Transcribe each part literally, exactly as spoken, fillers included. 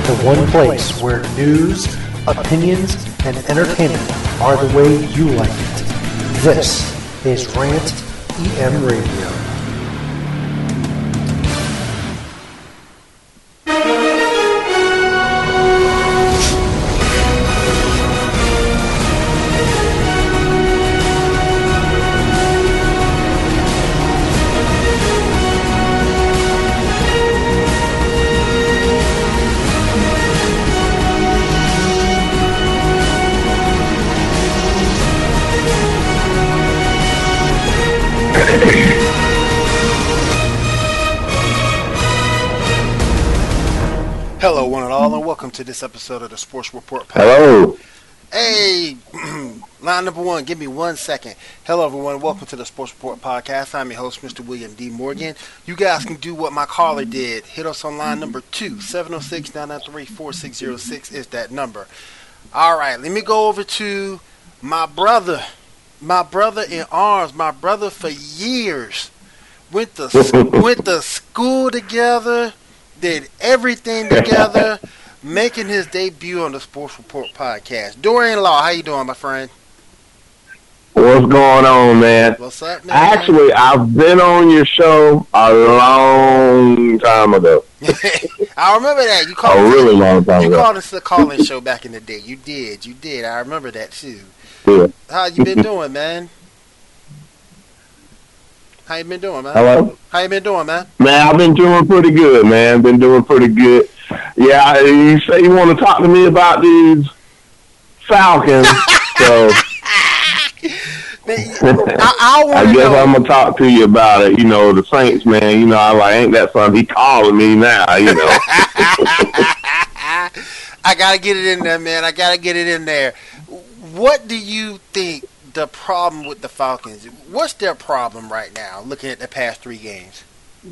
the one place where news, opinions, and entertainment are the way you like it. This is Rant E M Radio. Hello, one and all, and welcome to this episode of the Sports Report Podcast. Hello. Hey, line number one, give me one second. Hello, everyone. Welcome to the Sports Report Podcast. I'm your host, Mister William D. Morgan. You guys can do what my caller did. Hit us on line number two, seven oh six, nine nine three, four six oh six is that number. All right, let me go over to my brother, my brother in arms, my brother for years. Went to, went to school together. Did everything together, making his debut on the Sports Report Podcast. Dorian Law, how you doing, my friend? What's going on, man? What's up, man? Actually, I've been on your show a long time ago. I remember that. You called a really us, long time you ago. You called us the call-in show back in the day. You did. You did. I remember that, too. Yeah. How you been doing, man? How you been doing, man? Hello? How you been doing, man? Man, I've been doing pretty good, man. Been doing pretty good. Yeah, you say you want to talk to me about these Falcons, so I, I, I guess know. I'm going to talk to you about it. You know, the Saints, man, you know, I like, ain't that something? He calling me now, you know. I got to get it in there, man. I got to get it in there. What do you think the problem with the Falcons? What's their problem right now, looking at the past three games?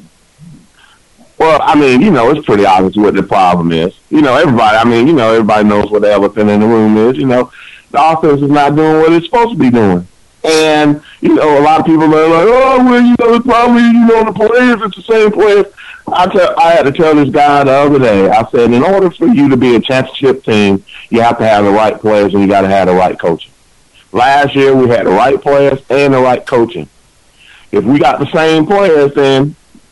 Well, I mean, you know, it's pretty obvious what the problem is. You know, everybody, I mean, you know, everybody knows what the elephant in the room is. You know, the offense is not doing what it's supposed to be doing. And, you know, a lot of people are like, oh, well, you know, the problem is, you know, the players, it's the same players. I, tell, I had to tell this guy the other day, I said, in order for you to be a championship team, you have to have the right players and you got to have the right coaching. Last year, we had the right players and the right coaching. If we got the same players, then,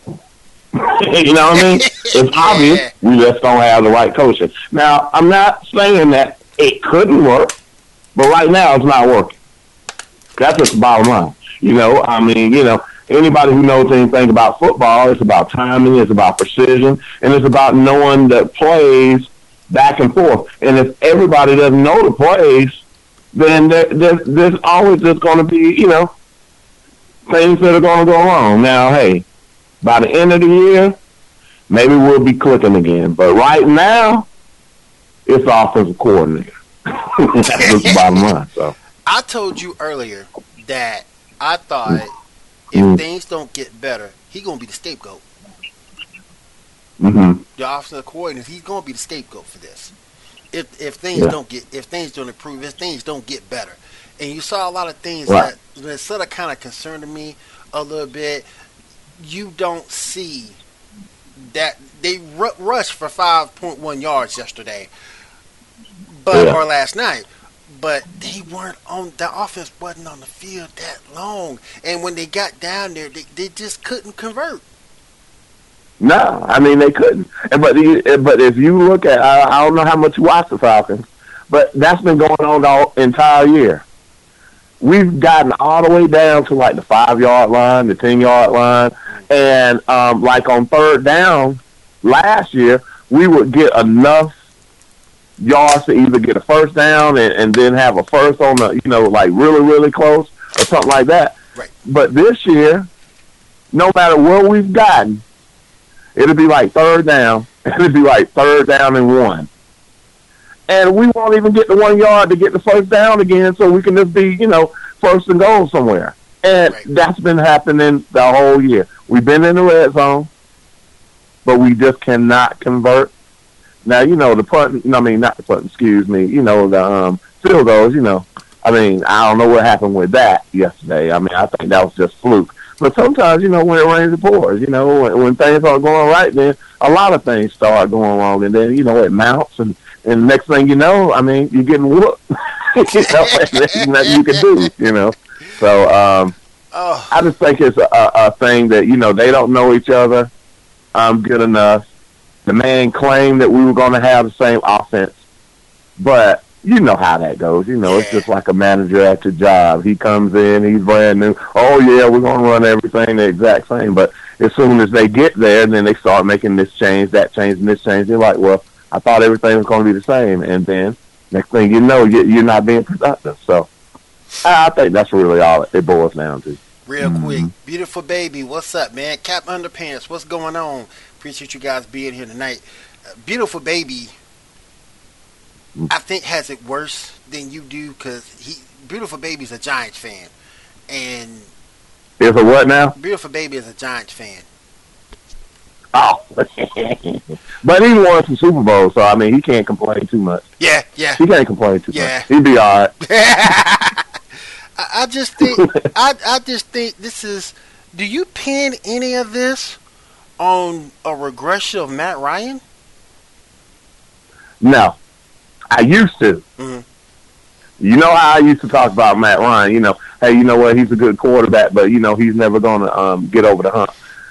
you know what I mean? It's obvious we just don't have the right coaching. Now, I'm not saying that it couldn't work, but right now it's not working. That's just the bottom line. You know, I mean, you know, anybody who knows anything about football, it's about timing, it's about precision, and it's about knowing the plays back and forth. And if everybody doesn't know the plays, then there, there, there's always just going to be, you know, things that are going to go wrong. Now, hey, by the end of the year, maybe we'll be clicking again. But right now, it's the offensive coordinator. That's just the bottom line. So I told you earlier that I thought if mm-hmm. things don't get better, he's going to be the scapegoat. Mm-hmm. The offensive coordinator, he's going to be the scapegoat for this. If if things yeah. don't get if things don't improve, if things don't get better, and you saw a lot of things right. that, that sort of kind of concerned me a little bit. You don't see that they r- rushed for five point one yards yesterday, but yeah. or last night, but they weren't on. The offense wasn't on the field that long, and when they got down there, they, they just couldn't convert. No, I mean they couldn't. But the, but if you look at, I, I don't know how much you watch the Falcons, but that's been going on the entire year. We've gotten all the way down to like the five yard line, the ten yard line, and um, like on third down last year, we would get enough yards to either get a first down and, and then have a first on the, you know, like really really close or something like that. Right. But this year, no matter where we've gotten, it'll be like third down. It'll be like third down and one. And we won't even get the one yard to get the first down again, so we can just be, you know, first and goal somewhere. And right. that's been happening the whole year. We've been in the red zone, but we just cannot convert. Now, you know, the punt, I mean, not the punt, excuse me, you know, the um, field goals, you know. I mean, I don't know what happened with that yesterday. I mean, I think that was just fluke. But sometimes, you know, when it rains, it pours. You know, when, when things aren't going right, then a lot of things start going wrong, and then, you know, it mounts, and, and the next thing you know, I mean, you're getting whooped. You know, and there's nothing you can do, you know. So um, oh. I just think it's a, a thing that, you know, they don't know each other um, good enough. The man claimed that we were going to have the same offense, but you know how that goes. You know, yeah. It's just like a manager at your job. He comes in, he's brand new. Oh, yeah, we're going to run everything the exact same. But as soon as they get there, then they start making this change, that change, and this change. They're like, well, I thought everything was going to be the same. And then next thing you know, you're not being productive. So I think that's really all it boils down to. Real mm-hmm. quick, beautiful baby, what's up, man? Cap Underpants, what's going on? Appreciate you guys being here tonight. Uh, beautiful baby, I think has it worse than you do because he, beautiful baby's a Giants fan, and is a what now? Beautiful baby is a Giants fan. Oh, but he won some Super Bowls, so I mean he can't complain too much. Yeah, yeah, he can't complain too yeah. much. He'd be all right. I, I just think, I, I just think this is. Do you pin any of this on a regression of Matt Ryan? No, I used to. Mm-hmm. You know how I used to talk about Matt Ryan. You know, hey, you know what? He's a good quarterback, but you know he's never going to um, get over the hump.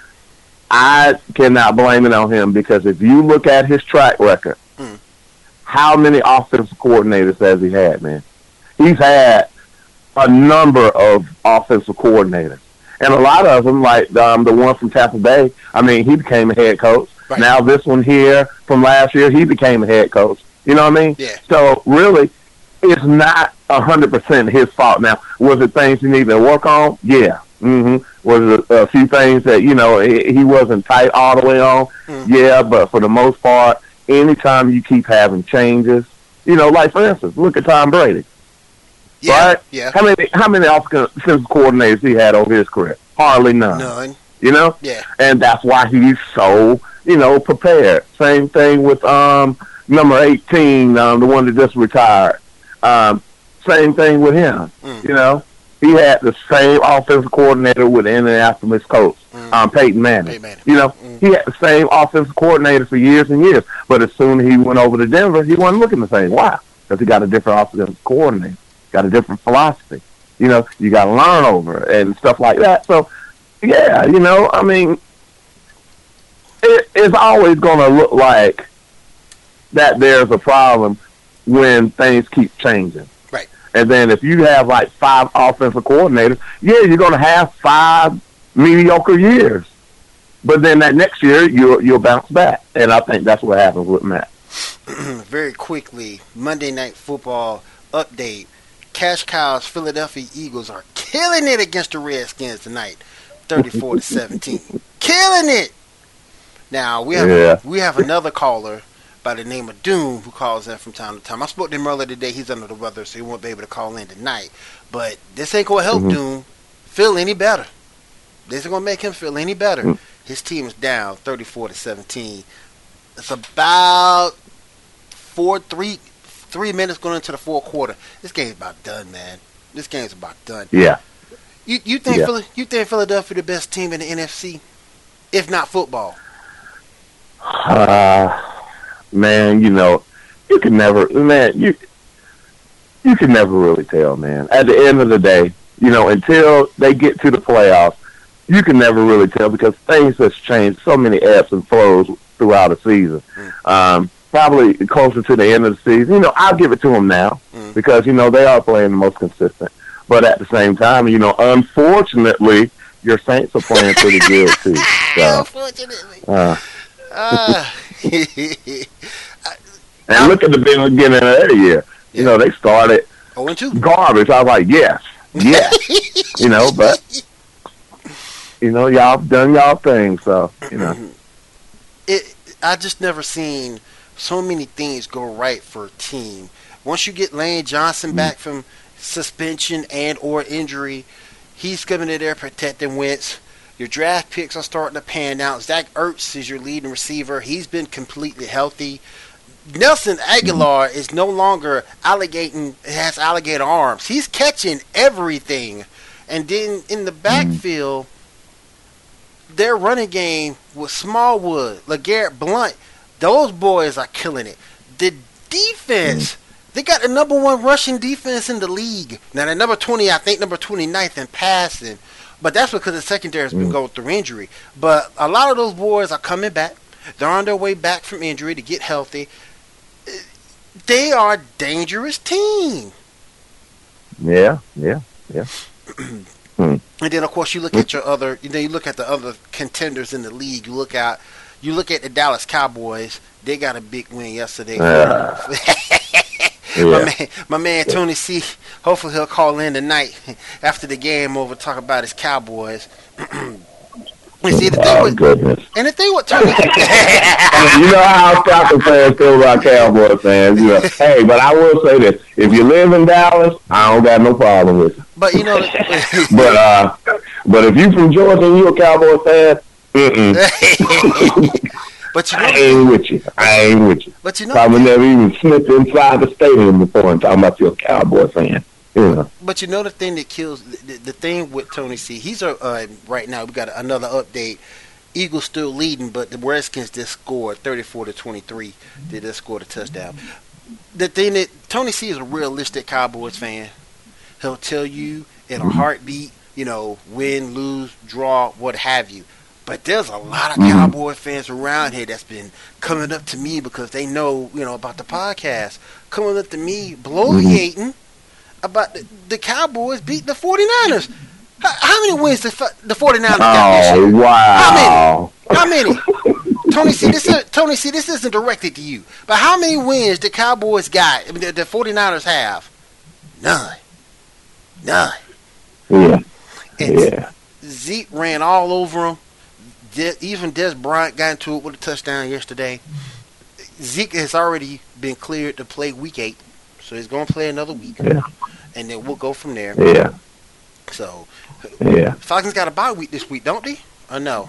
I cannot blame it on him because if you look at his track record, mm. how many offensive coordinators has he had, man? He's had a number of offensive coordinators. And a lot of them, like um, the one from Tampa Bay, I mean, he became a head coach. Right. Now this one here from last year, he became a head coach. You know what I mean? Yeah. So really, it's not one hundred percent his fault. Now, was it things he needed to work on? Yeah. Mm-hmm. Was it a few things that, you know, he wasn't tight all the way on? Mm-hmm. Yeah, but for the most part, anytime you keep having changes, you know, like for instance, look at Tom Brady. Yeah, right? yeah. How many how many offensive coordinators he had over his career? Hardly none. None. You know? Yeah. And that's why he's so, you know, prepared. Same thing with um number eighteen, um, the one that just retired. Um, same thing with him. Mm. You know? He had the same offensive coordinator with the Indianapolis Colts, mm. um, Peyton Manning. Peyton Manning. You know, mm. he had the same offensive coordinator for years and years. But as soon as he went over to Denver, he wasn't looking the same. Why? Because he got a different offensive coordinator. Got a different philosophy. You know, you got to learn over and stuff like that. So, yeah, you know, I mean, it, it's always going to look like that there's a problem when things keep changing. Right. And then if you have like five offensive coordinators, yeah, you're going to have five mediocre years. But then that next year, you'll, you'll bounce back. And I think that's what happens with Matt. Very quickly, Monday Night Football update. Cash Cow's Philadelphia Eagles are killing it against the Redskins tonight, thirty-four to seventeen. Killing it. Now we have yeah. we have another caller by the name of Doom who calls in from time to time. I spoke to him earlier today. He's under the weather, so he won't be able to call in tonight. But this ain't gonna help mm-hmm. Doom feel any better. This ain't gonna make him feel any better. Mm-hmm. His team is down, thirty-four to seventeen. It's about four three. Three minutes going into the fourth quarter. This game's about done, man. This game's about done. Yeah. You you think yeah. Philly, you think Philadelphia the best team in the N F C, if not football? Uh, man, you know, you can never, man, you you can never really tell, man. At the end of the day, you know, until they get to the playoffs, you can never really tell because things have changed. So many ebbs and flows throughout a season. Mm. Um. Probably closer to the end of the season. You know, I'll give it to them now mm. because, you know, they are playing the most consistent. But at the same time, you know, unfortunately, your Saints are playing pretty good, too. So, unfortunately. Uh, uh, and look at the beginning of that year. Yeah. You know, they started oh and two garbage. I was like, yes, yes. You know, but, you know, y'all done y'all thing. So, you know. It. I just never seen so many things go right for a team. Once you get Lane Johnson mm-hmm. back from suspension and or injury, he's coming in there protecting Wentz. Your draft picks are starting to pan out. Zach Ertz is your leading receiver. He's been completely healthy. Nelson Aguilar mm-hmm. is no longer alligating, has alligator arms. He's catching everything. And then in the backfield, their running game with Smallwood, LeGarrette Blount, those boys are killing it. The defense, they got the number one rushing defense in the league. Now, the number twenty, I think number twenty-ninth in passing. But that's because the secondary has been going through injury. But a lot of those boys are coming back. They're on their way back from injury to get healthy. They are a dangerous team. Yeah, yeah, yeah. And then, of course, you look at your other, you know, you look at the other contenders in the league. You look at, you look at the Dallas Cowboys. They got a big win yesterday. Uh, my, yeah. man, my man Tony C. Hopefully he'll call in tonight after the game over talk about his Cowboys. You see, the thing Oh, with, goodness. and the thing with Tony, You know how Falcons fans feel about Cowboy fans. You know, hey, but I will say this: if you live in Dallas, I don't got no problem with it. but you know, But uh, but if you from Georgia and you a Cowboy fan, mm-mm. but you I know, ain't with you. I ain't with you. but you know, Probably never even sniffed inside the stadium before and talking about you a Cowboy fan. You know. But you know the thing that kills the, the thing with Tony C. He's a uh, right now. We got another update. Eagles still leading, but the Redskins just scored thirty-four to twenty-three. They just scored a touchdown. The thing that Tony C. is a realistic Cowboys fan. He'll tell you in a heartbeat, you know, win, lose, draw, what have you. But there's a lot of Cowboy fans around here that's been coming up to me because they know, you know, about the podcast. Coming up to me, bloviating about the, the Cowboys beating the 49ers. How, how many wins the, the 49ers got this Oh year? wow! How many? How many? Tony C, this is, Tony C, this isn't directed to you. But how many wins the Cowboys got? I mean, the, the 49ers have? None. None. Yeah, And yeah. Zeke ran all over him. De- even Des Bryant got into it with a touchdown yesterday. Zeke has already been cleared to play week eight, so he's going to play another week, Yeah. and then we'll go from there. Yeah, So, yeah. Falcons got a bye week this week, don't they? Or no?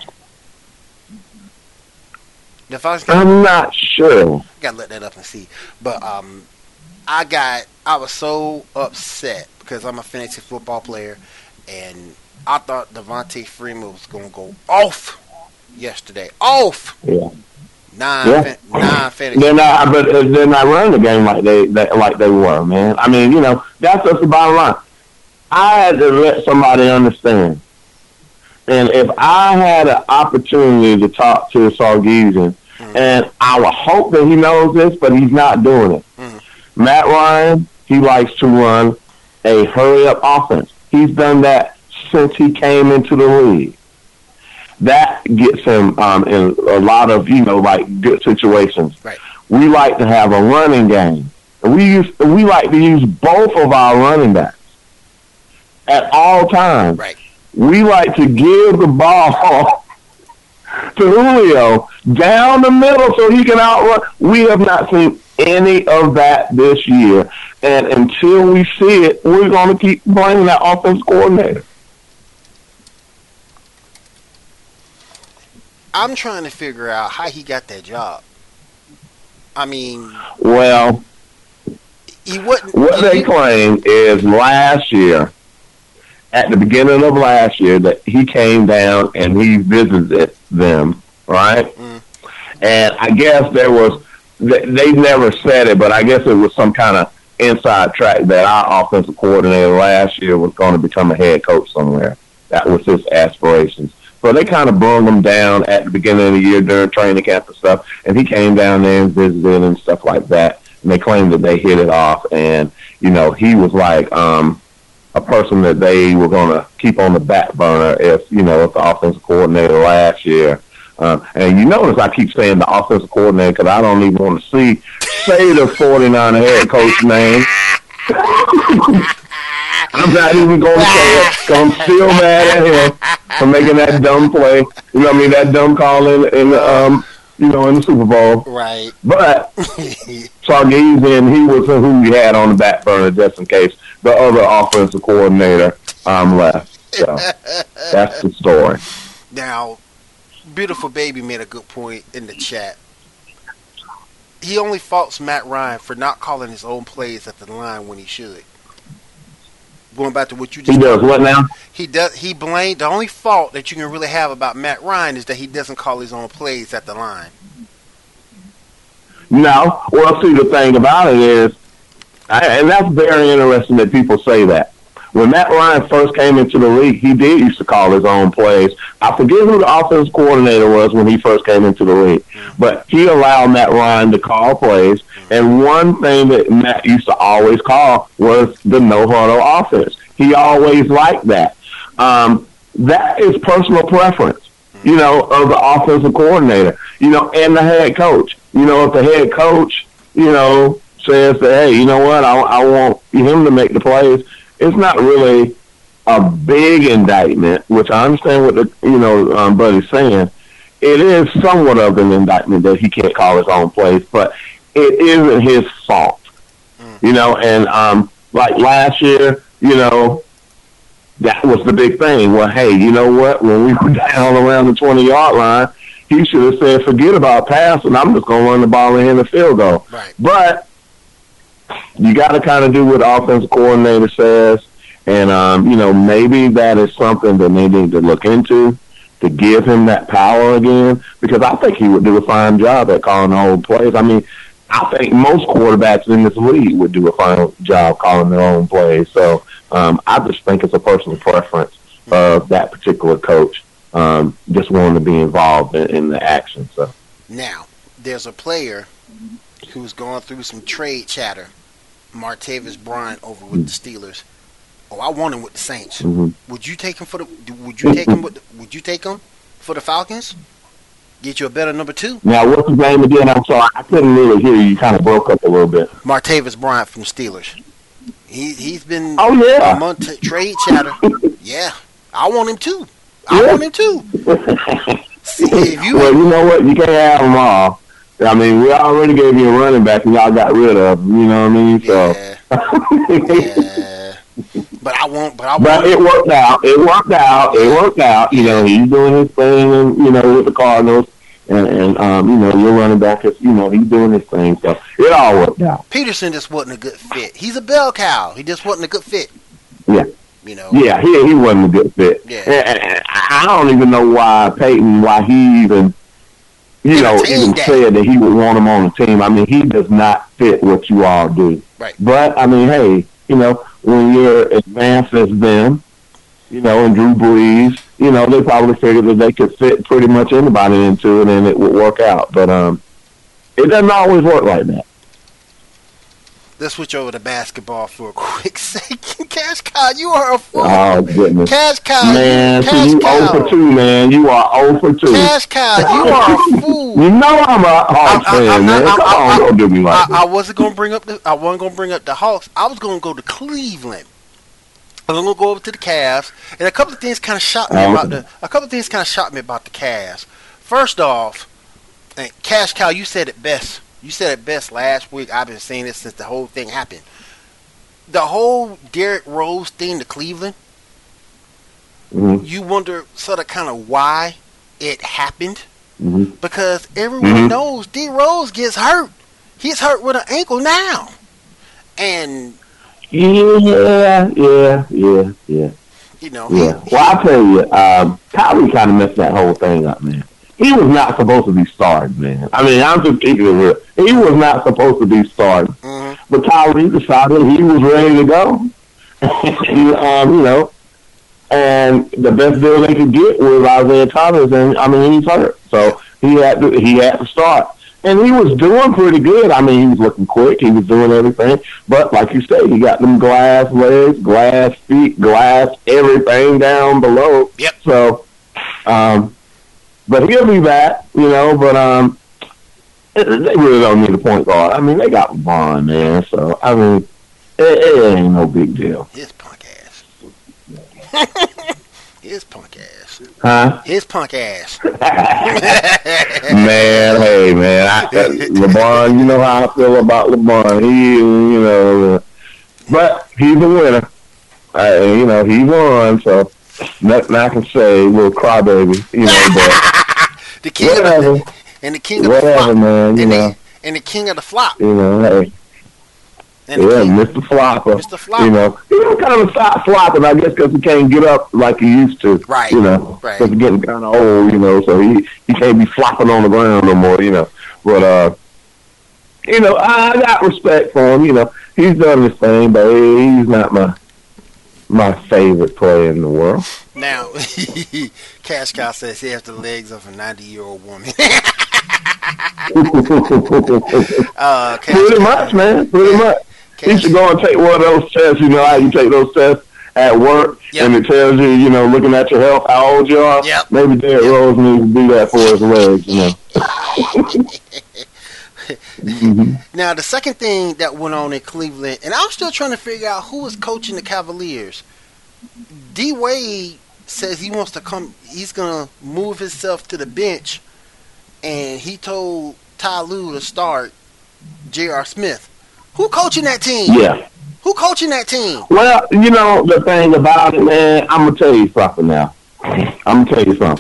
The Falcons got, I'm not sure. got to let that up and see. But um, I got, I was so upset because I'm a fantasy football player, and I thought Devontae Freeman was going to go off yesterday. Off! Yeah. Nine, Yeah. fa- nine fantasy. They're not, but uh, they're not running the game like they, they like they were, man. I mean, you know, that's just the bottom line. I had to let somebody understand, and if I had an opportunity to talk to Sargisian, mm-hmm. and I would hope that he knows this, but he's not doing it. Mm-hmm. Matt Ryan, he likes to run a hurry-up offense. He's done that since he came into the league. That gets him um, in a lot of, you know, like good situations. Right. We like to have a running game. We use we like to use both of our running backs at all times. Right. We like to give the ball to Julio down the middle so he can outrun. We have not seen any of that this year. And until we see it, we're going to keep blaming that offense coordinator. I'm trying to figure out how he got that job. I mean, Well, he wouldn't. what he, they claim is last year, at the beginning of last year, that he came down and he visited them, right? Mm. And I guess there was, they, they never said it, but I guess it was some kind of inside track that our offensive coordinator last year was going to become a head coach somewhere. That was his aspirations. So they kind of brung him down at the beginning of the year during training camp and stuff, and he came down there and visited and stuff like that. And they claimed that they hit it off, and, you know, he was like um, a person that they were going to keep on the back burner if, you know, if the offensive coordinator last year. Um, and you notice I keep saying the offensive coordinator because I don't even want to see, say the 49er head coach name. I'm not even going to say it because I'm still mad at him for making that dumb play. You know what I mean? That dumb call in, in the, um, you know, in the Super Bowl. Right. But Sargisian, he was who we had on the back burner just in case the other offensive coordinator um, left. So that's the story. Now, Beautiful Baby made a good point in the chat. He only faults Matt Ryan for not calling his own plays at the line when he should. going back to what you just He does what now? He does. He blamed the only fault that you can really have about Matt Ryan is that he doesn't call his own plays at the line. No. Well, see, the thing about it is, and that's very interesting that people say that. When Matt Ryan first came into the league, he did used to call his own plays. I forget who the offensive coordinator was when he first came into the league, but he allowed Matt Ryan to call plays. And one thing that Matt used to always call was the no-huddle offense. He always liked that. Um, that is personal preference, you know, of the offensive coordinator, you know, and the head coach. You know, if the head coach, you know, says that, hey, you know what, I, I want him to make the plays, it's not really a big indictment, which I understand what the, you know, um, Buddy's saying. It is somewhat of an indictment that he can't call his own plays, but it isn't his fault, you know, and um, like last year, you know, that was the big thing. Well, hey, you know what, when we were down around the twenty-yard line, he should have said, forget about passing, I'm just going to run the ball and hit a field goal. Right. But you got to kind of do what the offensive coordinator says, and, um, you know, maybe that is something that they need to look into to give him that power again, because I think he would do a fine job at calling the whole plays. I mean, I think most quarterbacks in this league would do a fine job calling their own plays. So um, I just think it's a personal preference of that particular coach, um, just wanting to be involved in, in the action. So now, there's a player who's going through some trade chatter, Martavis Bryant over with the Steelers. Oh, I want him with the Saints. mm-hmm. Would you take him for the? Would you take him? With the, would you take him for the Falcons? Get you a better number two. Now, what's his name again? I'm sorry, I couldn't really hear you. You kind of broke up a little bit. Martavis Bryant from Steelers. He he's been Oh yeah, among t- trade chatter. Yeah, I want him too. I Yeah. want him too. See, if you well, you know what? You can't have them all. I mean, we already gave you a running back, and y'all got rid of him. You know what I mean? So. Yeah. yeah. But I want. But I want. But it worked out. It worked out. It worked out. You know, he's doing his thing, and you know, with the Cardinals, and, and um, you know, your running back is, you know, he's doing his thing. So it all worked out. Peterson just wasn't a good fit. He's a bell cow. He just wasn't a good fit. Yeah. You know. Yeah, he he wasn't a good fit. Yeah. And, and I don't even know why Peyton, why he even, you know, even that. said that he would want him on the team. I mean, he does not fit what you all do. Right. But I mean, hey, you know, when you're advanced as them, you know, and Drew Brees, you know, they probably figured that they could fit pretty much anybody into it and it would work out. But um, it doesn't always work like that. Let's switch over to basketball for a quick second. Cash Cow, you are a fool. Oh, goodness. Cash Cow, Man, Cash so you Cow. zero for two, man. You are zero for two. Cash Cow, you are a fool. You know I'm a Hawks I- I- fan, I'm not- man. I- Come I- on, don't do me like I, I that. wasn't gonna bring up the. I wasn't gonna bring up the Hawks. I was gonna go to Cleveland. I was gonna go over to the Cavs, and a couple of things kind of shocked me Oh, about okay. the. A couple of things kind of shocked me about the Cavs. First off, and Cash Cow, you said it best. You said it best last week. I've been saying this since the whole thing happened. The whole Derrick Rose thing to Cleveland. Mm-hmm. You wonder sort of kind of why it happened, Mm-hmm. because everyone Mhm. knows D Rose gets hurt. He's hurt with an ankle now, and Yeah, yeah, yeah, yeah, you know, yeah. he, Well, I'll tell you, um, Kyrie kind of messed that whole thing up, man. He was not supposed to be starting, man. I mean, I'm just keeping it real. He was not supposed to be starting. Mhm. But Kyrie decided he was ready to go. And, um, you know, and the best deal they could get was Isaiah Thomas, and I mean, he's hurt, so he had to he had to start. And he was doing pretty good. I mean, he was looking quick. He was doing everything. But like you say, he got them glass legs, glass feet, glass everything down below. Yep. So, um, but he'll be back, you know. But um, they really don't need a point guard. I mean, they got LeBron, man. So I mean, it, it ain't no big deal. his punk ass, his punk ass, Huh? his punk ass. Man, hey, man. I, uh, LeBron, you know how I feel about LeBron. He, you know, uh, but he's a winner. Uh, you know, he won, so nothing I can say, little crybaby, you know, but the king whatever, of the, and the king of whatever, the flop, man, you and know, the, and the king of the flop. you know, hey. And yeah, king, Mister Flopper. Mister Flopper. You know, he was kind of stop flopping, I guess, because he can't get up like he used to. Right. You know, right. because he's getting kind of old. You know, so he he can't be flopping on the ground no more. You know, but uh, you know, I, I got respect for him. You know, he's done his thing, but he's not my my favorite player in the world. Now, Cash Cow says he has the legs of a ninety-year-old woman. uh, Pretty much, man. Pretty yeah. much. Cash. You should go and take one of those tests. You know how you take those tests at work, yep. and it tells you, you know, looking at your health, how old you are. Yep. Maybe Derrick yep. Rose needs to do that for his legs, you know. mm-hmm. Now, the second thing that went on in Cleveland, and I'm still trying to figure out who was coaching the Cavaliers. D. Wade says he wants to come, he's going to move himself to the bench, and he told Ty Lue to start J R. Smith. Who coaching that team? Yeah. Who coaching that team? Well, you know, the thing about it, man, I'm going to tell you something now. I'm going to tell you something.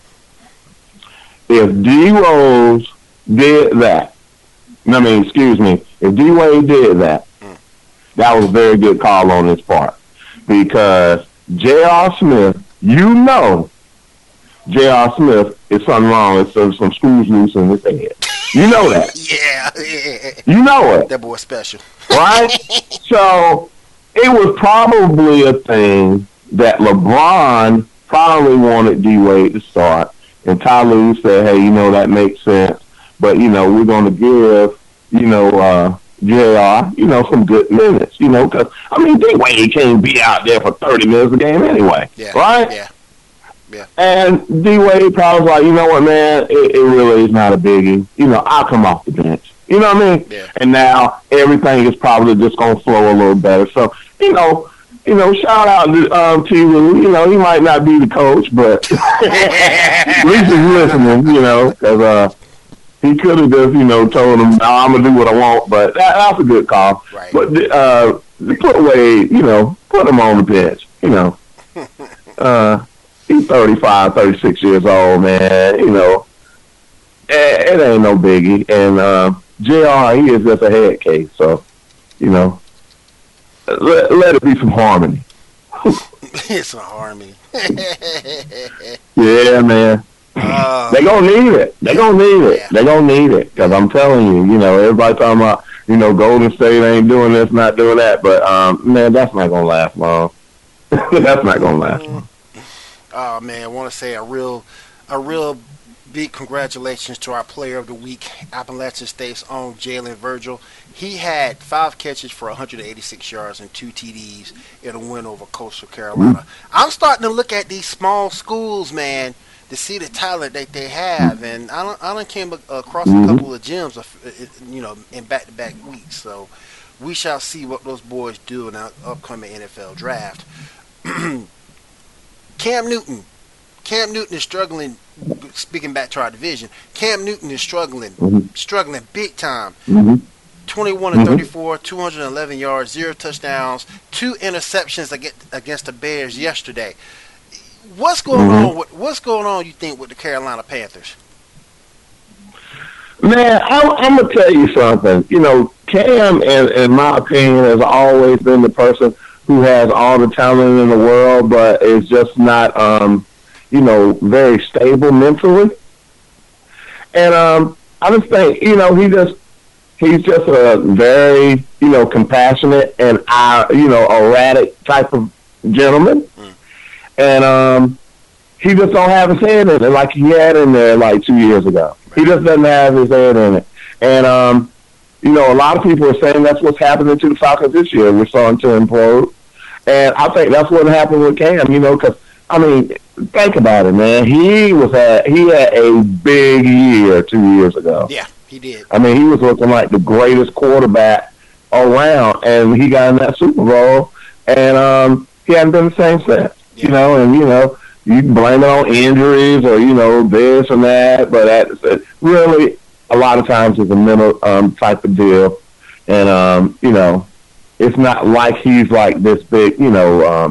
If D. Rose did that, I mean, excuse me, if D. Wade did that, mm. that was a very good call on his part. Because J R. Smith, you know, J R. Smith is something wrong. It's some, some screws loose in his head. You know that. yeah, yeah. You know it. That boy's special. Right? So, it was probably a thing that LeBron probably wanted D. Wade to start. And Ty Lue said, hey, you know, that makes sense. But, you know, we're going to give, you know, uh, J R, you know, some good minutes, you know, because, I mean, D. Wade can't be out there for thirty minutes a game anyway. Yeah. Right? Yeah. Yeah. And D. Wade probably was like, you know what, man, it, it really is not a biggie. You know, I'll come off the bench. You know what I mean? Yeah. And now everything is probably just going to flow a little better. So, you know, you know, shout out to um, T. Lue. You know, he might not be the coach, but at least he's listening, you know, because uh, he could have just, you know, told him, no, I'm going to do what I want. But that, that's a good call. Right. But uh, put Wade, you know, put him on the bench, you know. Uh, he's thirty-five, thirty-six years old, man. You know, it, it ain't no biggie. And uh, J R, he is just a head case. So, you know, let, let it be some harmony. It's a harmony. Yeah, man. Uh, they gonna need it. They gonna need it. Yeah. They gonna need it. Because I'm telling you, you know, everybody talking about, you know, Golden State ain't doing this, not doing that. But, um, man, that's not gonna last long. That's not gonna last long. Oh man, I want to say a real, a real big congratulations to our Player of the Week, Appalachian State's own Jalen Virgil. He had five catches for one hundred eighty-six yards and two T Ds in a win over Coastal Carolina. I'm starting to look at these small schools, man, to see the talent that they have, and I don't, I don't came across a couple of gems, of, you know, in back-to-back weeks. So we shall see what those boys do in the upcoming N F L draft. Cam Newton. Cam Newton is struggling, speaking back to our division, Cam Newton is struggling, mm-hmm. struggling big time. Mm-hmm. twenty-one and thirty-four, two hundred eleven yards, zero touchdowns, two interceptions against the Bears yesterday. What's going mm-hmm. on with, what's going on, you think, with the Carolina Panthers? Man, I'm, I'm going to tell you something. You know, Cam, in, in my opinion, has always been the person who has all the talent in the world, but is just not, um, you know, very stable mentally. And um, I just think, you know, he just, he's just a very, you know, compassionate and, uh, you know, erratic type of gentleman. Mm. And um, he just don't have his head in it like he had in there like two years ago. Right. He just doesn't have his head in it. And, um, you know, a lot of people are saying that's what's happening to the Falcons this year. We're starting to implode. And I think that's what happened with Cam, you know, because, I mean, think about it, man. He was at, he had a big year two years ago. Yeah, he did. I mean, he was looking like the greatest quarterback around, and he got in that Super Bowl, and um, he hasn't been the same since, yeah. you know, and, you know, you can blame it on injuries or, you know, this and that, but that, really, a lot of times it's a mental um, type of deal, and, um, you know, it's not like he's like this big, you know, um,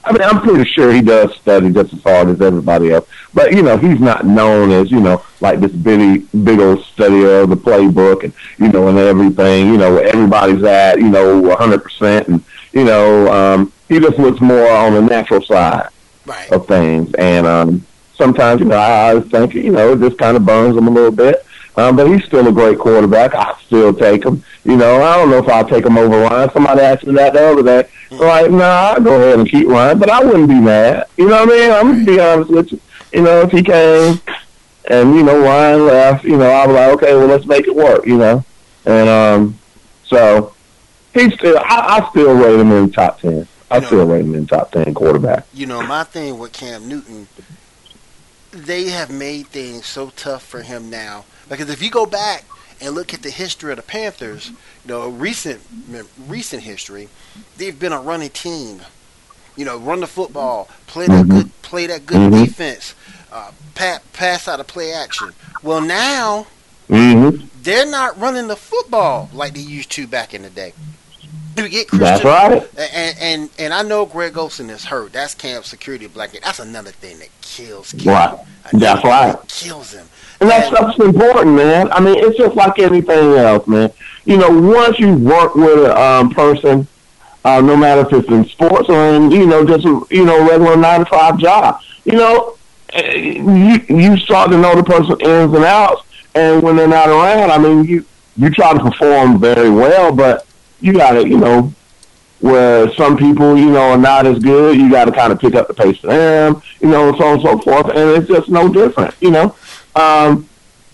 I mean, I'm pretty sure he does study just as hard as everybody else. But, you know, he's not known as, you know, like this big, big old studier of the playbook and, you know, and everything, you know, everybody's at, you know, one hundred percent. And, you know, um, he just looks more on the natural side right. of things. And um, sometimes, you know, I, I think, you know, it just kind of burns him a little bit. Um, but he's still a great quarterback. I still take him. You know, I don't know if I'll take him over Ryan. Somebody asked me that the other day. I'm like, no, nah, I'll go ahead and keep Ryan, but I wouldn't be mad. You know what I mean? I'm going to be honest with you. You know, if he came and, you know, Ryan left, you know, I was like, okay, well, let's make it work, you know. And um, so he's still, I, I still rate him in the top ten. I you know, still rate him in top ten quarterback. You know, my thing with Cam Newton, they have made things so tough for him now. Because if you go back and look at the history of the Panthers, you know, recent recent history, they've been a running team. You know, run the football, play that Mm-hmm. good, play that good Mm-hmm. defense, uh, pat, pass out of play action. Well, now Mm-hmm. they're not running the football like they used to back in the day. You get That's Christian, right. and, and and I know Greg Olsen is hurt. That's Cam's security blanket. That's another thing that kills Cam. Right. That's right. Kills him. And that And- stuff's important, man. I mean, it's just like anything else, man. You know, once you work with a um, person, uh, no matter if it's in sports or in, you know, just a, you know, regular nine to five job, you know, eh, you you start to know the person ins and outs, and when they're not around, I mean, you you try to perform very well, but you got to, you know, where some people, you know, are not as good, you got to kind of pick up the pace for them, you know, and so on and so forth, and it's just no different, you know. Um,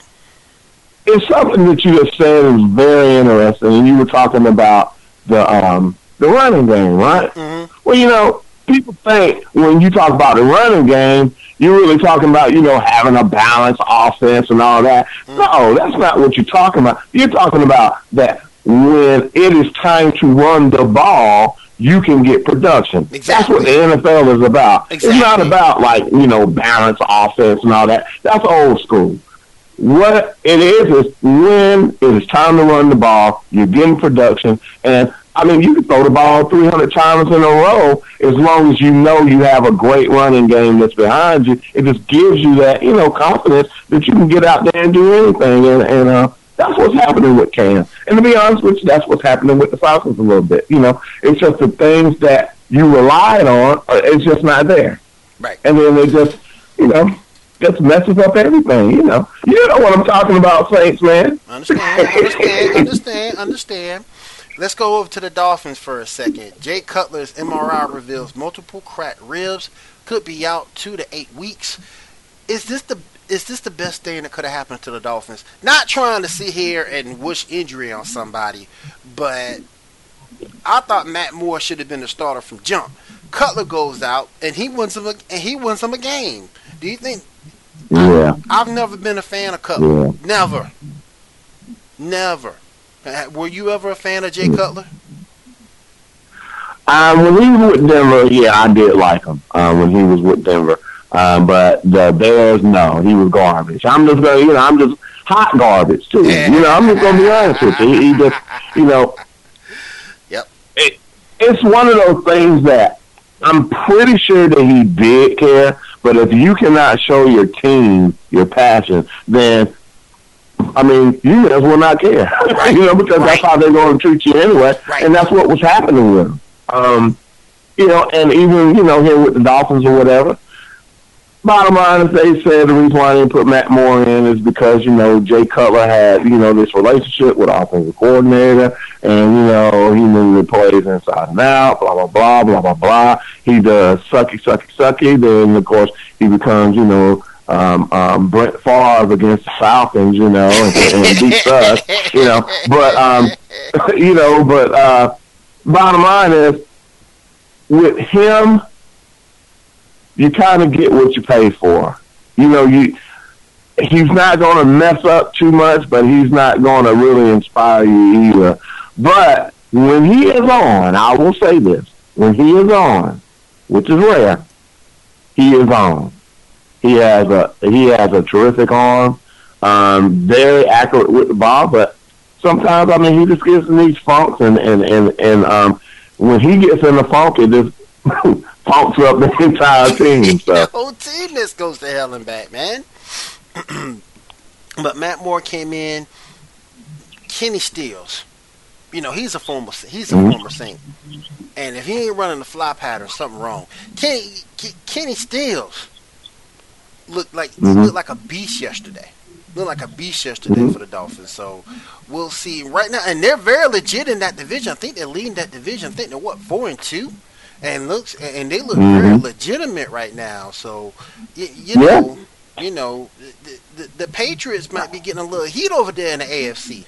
it's something that you just said is very interesting, and you were talking about the um, the running game, right? Mm-hmm. Well, you know, people think when you talk about the running game, you're really talking about, you know, having a balanced offense and all that. Mm-hmm. No, that's not what you're talking about. You're talking about that when it is time to run the ball, you can get production. Exactly. That's what the N F L is about. Exactly. It's not about, like, you know, balanced offense and all that. That's old school. What it is is when it is time to run the ball, you're getting production. And, I mean, you can throw the ball three hundred times in a row as long as you know you have a great running game that's behind you. It just gives you that, you know, confidence that you can get out there and do anything. And, and uh, that's what's happening with Cam. And to be honest with you, that's what's happening with the Falcons a little bit. You know, it's just the things that you relied on, it's just not there. Right. And then they just, you know, just messes up everything, you know. You know what I'm talking about, Saints, man. Understand, understand, understand, understand. Let's go over to the Dolphins for a second. Jay Cutler's M R I reveals multiple cracked ribs, could be out two to eight weeks. Is this the is this the best thing that could have happened to the Dolphins? Not trying to sit here and wish injury on somebody, but I thought Matt Moore should have been the starter from jump. Cutler goes out and he wins them a, and he wins them a game. Do you think? Yeah. I, I've never been a fan of Cutler. Yeah. Never. Never. Uh, Were you ever a fan of Jay Cutler? Um, when he was with Denver, yeah, I did like him um, when he was with Denver. Um, but the Bears, no, he was garbage. I'm just gonna, you know, I'm just hot garbage too. You know, I'm just gonna be honest with you. He, he just, you know, Yep. it, it's one of those things that I'm pretty sure that he did care. But if you cannot show your team your passion, then I mean, you may as well not care. Right. You know, because Right. that's how they're going to treat you anyway. Right. And that's what was happening with him. Um, you know, and even, you know, here with the Dolphins or whatever, bottom line is they said the reason why they didn't put Matt Moore in is because, you know, Jay Cutler had, you know, this relationship with the offensive coordinator, and, you know, he knew the plays inside and out, blah, blah, blah, blah, blah, blah. He does sucky, sucky, sucky. Then, of course, he becomes, you know, um, um, Brett Favre against the Falcons, you know, and, and beats us, you know. But, um, you know, but uh, bottom line is, with him, you kind of get what you pay for. You know, you he's not going to mess up too much, but he's not going to really inspire you either. But when he is on, I will say this, when he is on, which is rare, he is on. He has a he has a terrific arm, um, very accurate with the ball, but sometimes, I mean, he just gets in these funks, and, and, and, and um, when he gets in the funk, it just punks up the entire team. So the whole team this goes to hell and back, man. But Matt Moore came in. Kenny Stills, you know, he's a former he's a mm-hmm. former Saint, and if he ain't running the fly pattern, something wrong. Kenny Kenny Stills looked like mm-hmm. looked like a beast yesterday. Looked like a beast yesterday mm-hmm. for the Dolphins. So we'll see right now, and they're very legit in that division. I think they're leading that division. I think they're what four and two, and looks and they look mm-hmm. very legitimate right now. So you, you know. Yeah. You know, the, the, the Patriots might be getting a little heat over there in the A F C.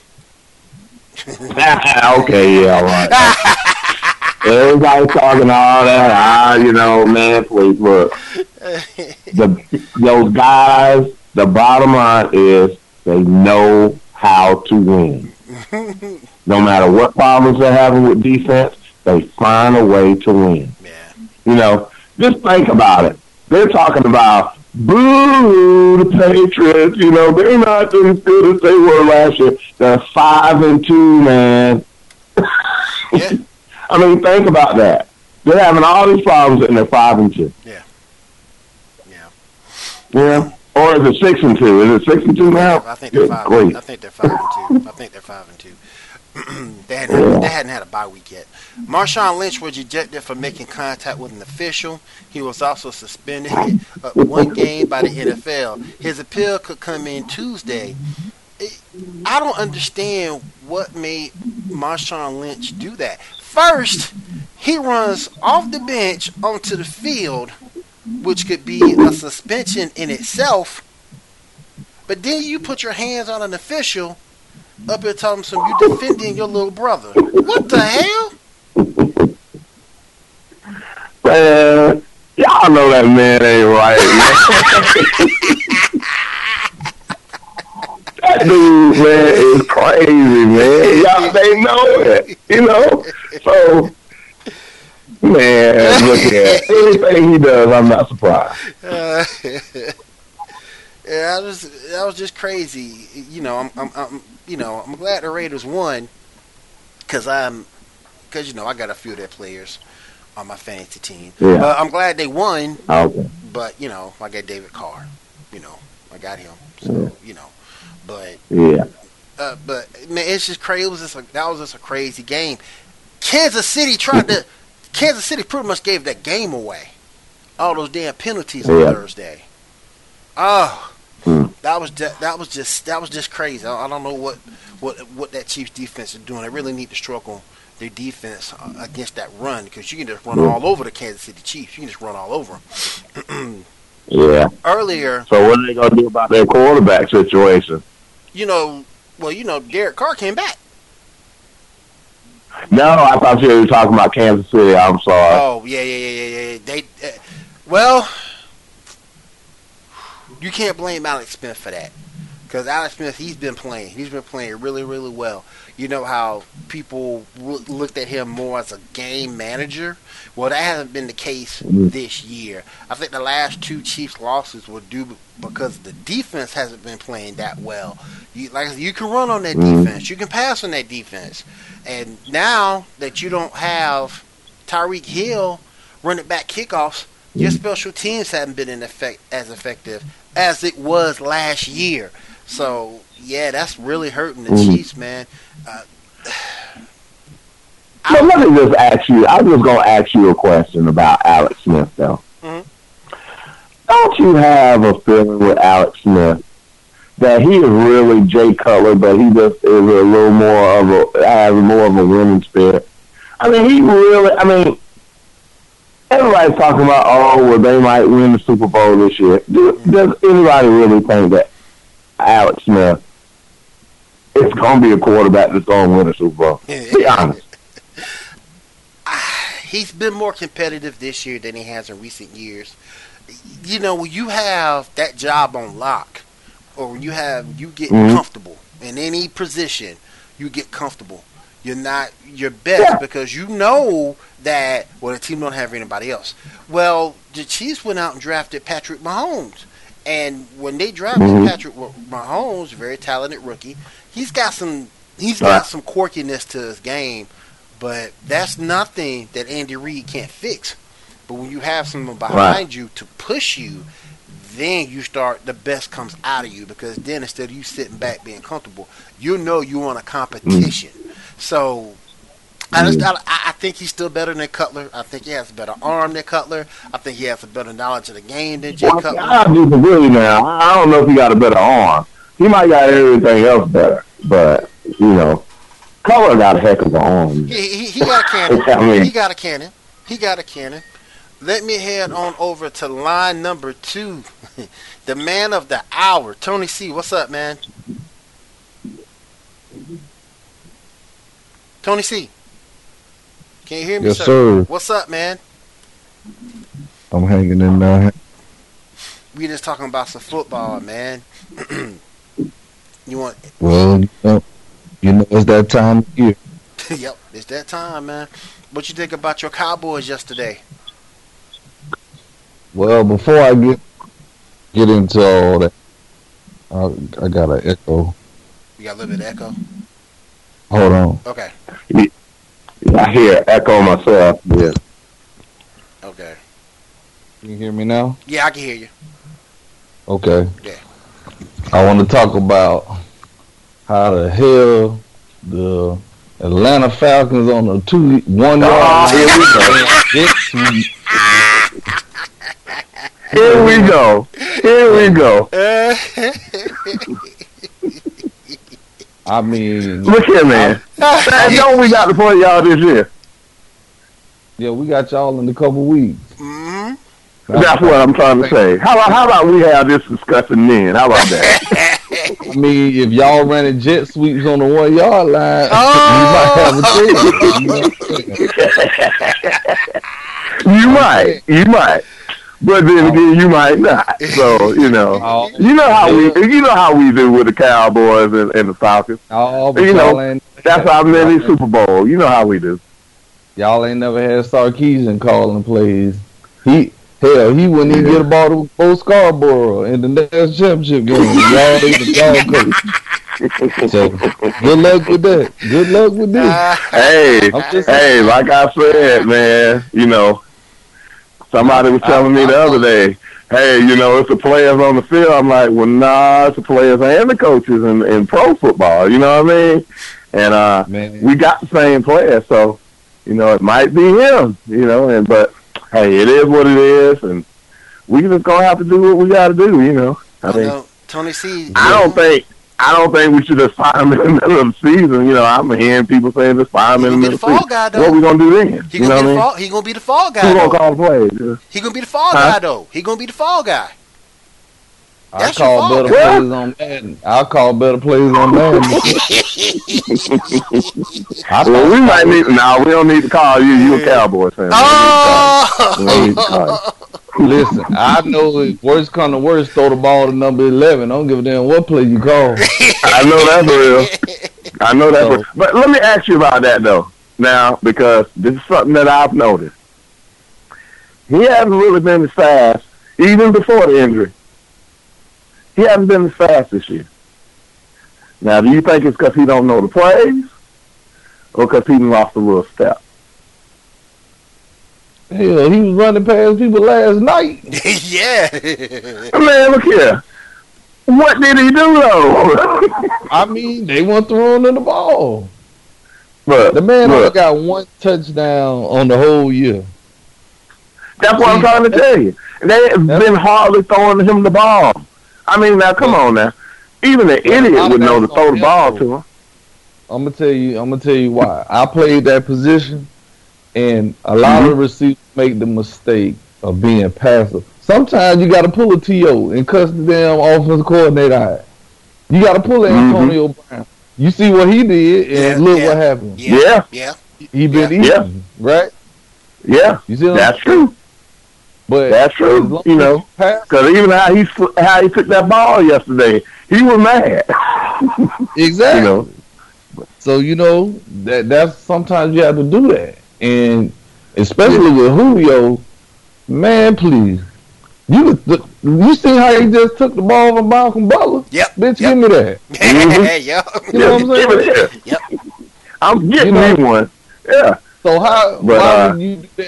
Okay, yeah, all right. Everybody talking all that. Ah, you know, man, please look. The those guys. The bottom line is they know how to win. No matter what problems they're having with defense, they find a way to win. Yeah. You know, just think about it. They're talking about. Boo, the Patriots, you know, they're not as good as they were last year. They're five and two, man. Yeah. I mean, think about that. They're having all these problems and they're five and two. Yeah. Yeah. Yeah. Or is it six and two? Is it six and two now? I think they're five. Great. I think they're five and two. I think they're five and two. they hadn't had, they hadn't had a bye week yet. Marshawn Lynch was ejected for making contact with an official. He was also suspended uh, one game by the N F L. His appeal could come in Tuesday. It, I don't understand what made Marshawn Lynch do that. First, he runs off the bench onto the field, which could be a suspension in itself. But then you put your hands on an official up here telling him you defending your little brother. What the hell? Man, y'all know that man ain't right, man. That dude, man, is crazy, man. Y'all, they know it, you know? So, man, look at anything he does, I'm not surprised. Uh, yeah, that was that was just crazy. You know, I'm, I'm, I'm you know, I'm glad the Raiders won because I'm, because you know, I got a few of their players on my fantasy team. Yeah. But I'm glad they won. Okay. But you know, I got David Carr. You know, I got him. So yeah. you know, but yeah. Uh, but man, it's just crazy. It was just a, that was just a crazy game. Kansas City tried to. Kansas City pretty much gave that game away. All those damn penalties on yeah. Thursday. Oh. Hmm. That was just, that was just that was just crazy. I, I don't know what, what what that Chiefs defense is doing. They really need to struggle their defense uh, against that run because you can just run all over the Kansas City Chiefs. You can just run all over them. Yeah. Earlier. So what are they gonna do about their quarterback situation? You know, well, you know, Derek Carr came back. No, I thought you were talking about Kansas City. I'm sorry. Oh yeah, yeah, yeah, yeah, yeah. They uh, well. You can't blame Alex Smith for that because Alex Smith, he's been playing. He's been playing really, really well. You know how people w- looked at him more as a game manager? Well, that hasn't been the case this year. I think the last two Chiefs losses were due because the defense hasn't been playing that well. You, like you can run on that defense. You can pass on that defense. And now that you don't have Tyreek Hill running back kickoffs, your special teams haven't been in effect as effective as it was last year. So, yeah, that's really hurting the mm. Chiefs, man. Uh, well, let me just ask you. I'm just going to ask you a question about Alex Smith, though. Mm-hmm. Don't you have a feeling with Alex Smith that he is really Jay Cutler, but he just is a little more of a, has more of a winning spirit? I mean, he really, I mean, everybody's talking about, oh, well, they might win the Super Bowl this year. Does, does anybody really think that Alex Smith is going to be a quarterback that's going to win a Super Bowl? Be honest. He's been more competitive this year than he has in recent years. You know, when you have that job on lock, or when you have you get mm-hmm. comfortable in any position, you get comfortable. You're not your best yeah. because you know that, well, the team don't have anybody else. Well, the Chiefs went out and drafted Patrick Mahomes. And when they drafted mm-hmm. Patrick Mahomes, very talented rookie, he's got some he's got some quirkiness to his game, but that's nothing that Andy Reid can't fix. But But when you have someone behind Right. you to push you, then you start, the best comes out of you, because then instead of you sitting back being comfortable, you know you want a competition. So I just I, I think he's still better than Cutler. I think he has a better arm than Cutler. I think he has a better knowledge of the game than Jay Well, Cutler. I disagree now. I don't know if he got a better arm. He might got everything else better, but you know, Cutler got a heck of an arm. He, he, he got a cannon. I mean- He got a cannon. He got a cannon. Let me head on over to line number two. The man of the hour, Tony C. What's up, man? Tony C. Can you hear me, Yes, sir? sir. What's up, man? I'm hanging in there. We just talking about some football, man. You want? Well, you know, you know it's that time of year. Yep, it's that time, man. What you think about your Cowboys yesterday? Well, before I get get into all that, I, I got an echo. You got a little bit of echo. Hold on. Okay, I hear echo myself. Yeah. okay. Can you hear me now? Yeah, I can hear you. Okay. Yeah. I want to talk about how the hell the Atlanta Falcons on the two one yard Oh, line. Here we go. Here we go. I mean, Look here, man. Man, don't we got to play y'all this year? yeah, we got y'all in a couple weeks. Mm-hmm. That's what I'm trying to say. How about how about we have this discussion then? How about that? I mean, if y'all running jet sweeps on the one yard line, Oh! you might have a chance. You might, you might, but then again, you might not. So you know, Oh, you know how we, you know how we do with the Cowboys and, and the Falcons. oh, but You know, y'all ain't, That's our mini Super Bowl. You know how we do. y'all ain't never had Sarkeesian calling plays. He hell, he wouldn't even get a ball to Bo Scarborough in the next championship game. Y'all ain't the dog coach. So good luck with that. Good luck with this. Hey, I'm just- hey, like I said, man, you know, somebody was telling me the other day, hey, you know, it's the players on the field. I'm like, well, nah, it's the players and the coaches in, in pro football. You know what I mean? And uh, Man. we got the same player, so you know, it might be him. You know, and but hey, it is what it is, and we just gonna have to do what we got to do. You know, I I mean, know, Tony C. I don't think. I don't think we should just fire him in the middle of the season. You know, I'm hearing people saying just fire him He in the gonna be middle the of the fall season. guy, though. What we gonna do then? He You gonna know what I be the mean? fall. He gonna be the fall guy. Who gonna Though. call the plays? He gonna be the fall Huh? guy though. He gonna be the fall guy. I That's your call fault. better Well- plays on Madden. I call better plays on Madden. I Well, call, we might need. No, we don't need to call you. You a Cowboys fan. We don't need to call you. We don't need to Oh, call you. listen, I know if worst come to worst, throw the ball to number eleven. I don't give a damn what play you call. I know that's real. I know that's So- real. But let me ask you about that though. Now, because this is something that I've noticed. He hasn't really been as fast, even before the injury. He hasn't been as fast this year. Now, do you think it's because he don't know the plays, or because he lost a little step? Hell, he was running past people last night. yeah. Man, look here. What did he do though? I mean, they weren't throwing in the ball. Look, The man only look, got one touchdown on the whole year. that's what I'm trying to tell you. They have That's- been hardly throwing him the ball. I mean, now come on now. Even an Well, a lot idiot of would know to that's throw on the ball him, to him. I'm gonna tell you. I'm gonna tell you why. I played that position, and a lot Mhm. of receivers make the mistake of being passive. Sometimes you got to pull a T O and cuss the damn offensive coordinator out. You got to pull Mhm. Antonio Brown. You see what he did, and Yeah, look yeah. what happened. Yeah. Yeah, Yeah. He been Yeah. eating, right? yeah, You see what that's I'm saying? true. But That's true, as long you as know. pass- Because even how he fl- how he took that ball yesterday, he was mad. exactly. You know, So you know that that's sometimes you have to do that, and especially with Julio, man, please, you you see how he just took the ball from Malcolm Butler? Yep. Bitch, Yep. give me that. Mhm. yeah. You know what I'm Give it saying? here. Yep. I'm getting You know- me one. Yeah. So how But, why uh, would you do that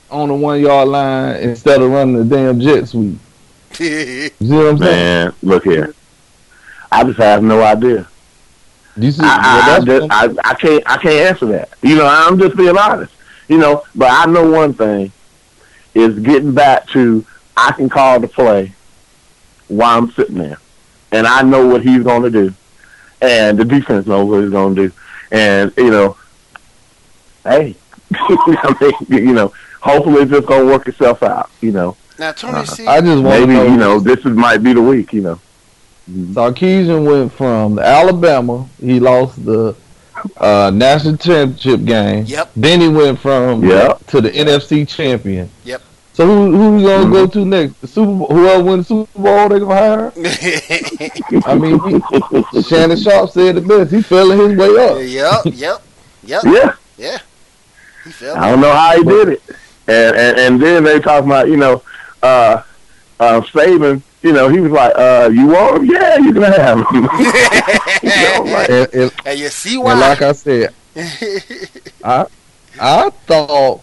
on the one yard line instead of running the damn jet sweep. You see what I'm saying? Man, look here. I just have no idea. You see, I, I, I, well, just, I, I can't I can't answer that. You know, I'm just being honest. You know, but I know one thing is getting back to I can call the play while I'm sitting there, and I know what he's going to do, and the defense knows what he's going to do, and you know, hey, I mean, you know, hopefully it's just going to work itself out. You know, now Tony uh, C. I just want maybe to know, you know this is, might be the week. You know. Sarkisian went from Alabama. He lost the uh, national championship game. Yep. Then he went from Yep. to the N F C champion. Yep. So who who we gonna Mm-hmm. go to next? The Super Bowl, whoever wins the Super Bowl, they gonna hire. I mean, he, Shannon Sharp said it best. He fell his way up. Yep. Yep. Yep. Yeah. Yeah. He fell. I don't know how he did it. And and, and then they talking about, you know, uh, uh, Saban, you know, he was like, uh, you want him? Yeah, you can have him. You know, like, And, and, And you see why? and like I said, I I thought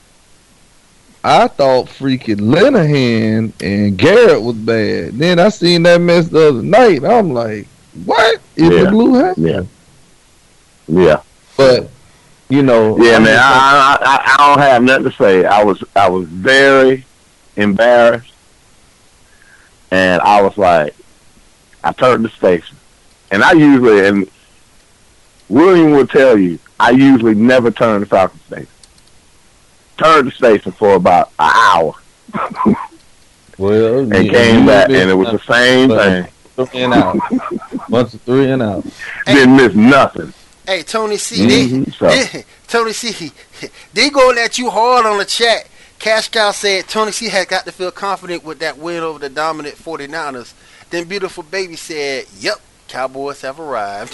I thought freaking Linehan and Garrett was bad. Then I seen that mess the other night. I'm like, what? Is Yeah. the glue hat? yeah. Yeah. But you know, Yeah, I'm man, just like- I, I I don't have nothing to say. I was I was very embarrassed, and I was like, I turned the station, and I usually, and William will tell you, I usually never turn the Falcon station. Turned the station for about an hour, well, and you- came you back, been- and it was the same but- thing. three and out. Bunch of three and out. Didn't miss nothing. Hey, Tony C. Mhm, so. They, they, Tony C. They going at you hard on the chat. Cash Cow said Tony C. has got to feel confident with that win over the dominant forty-niners. Then Beautiful Baby said, yep, Cowboys have arrived.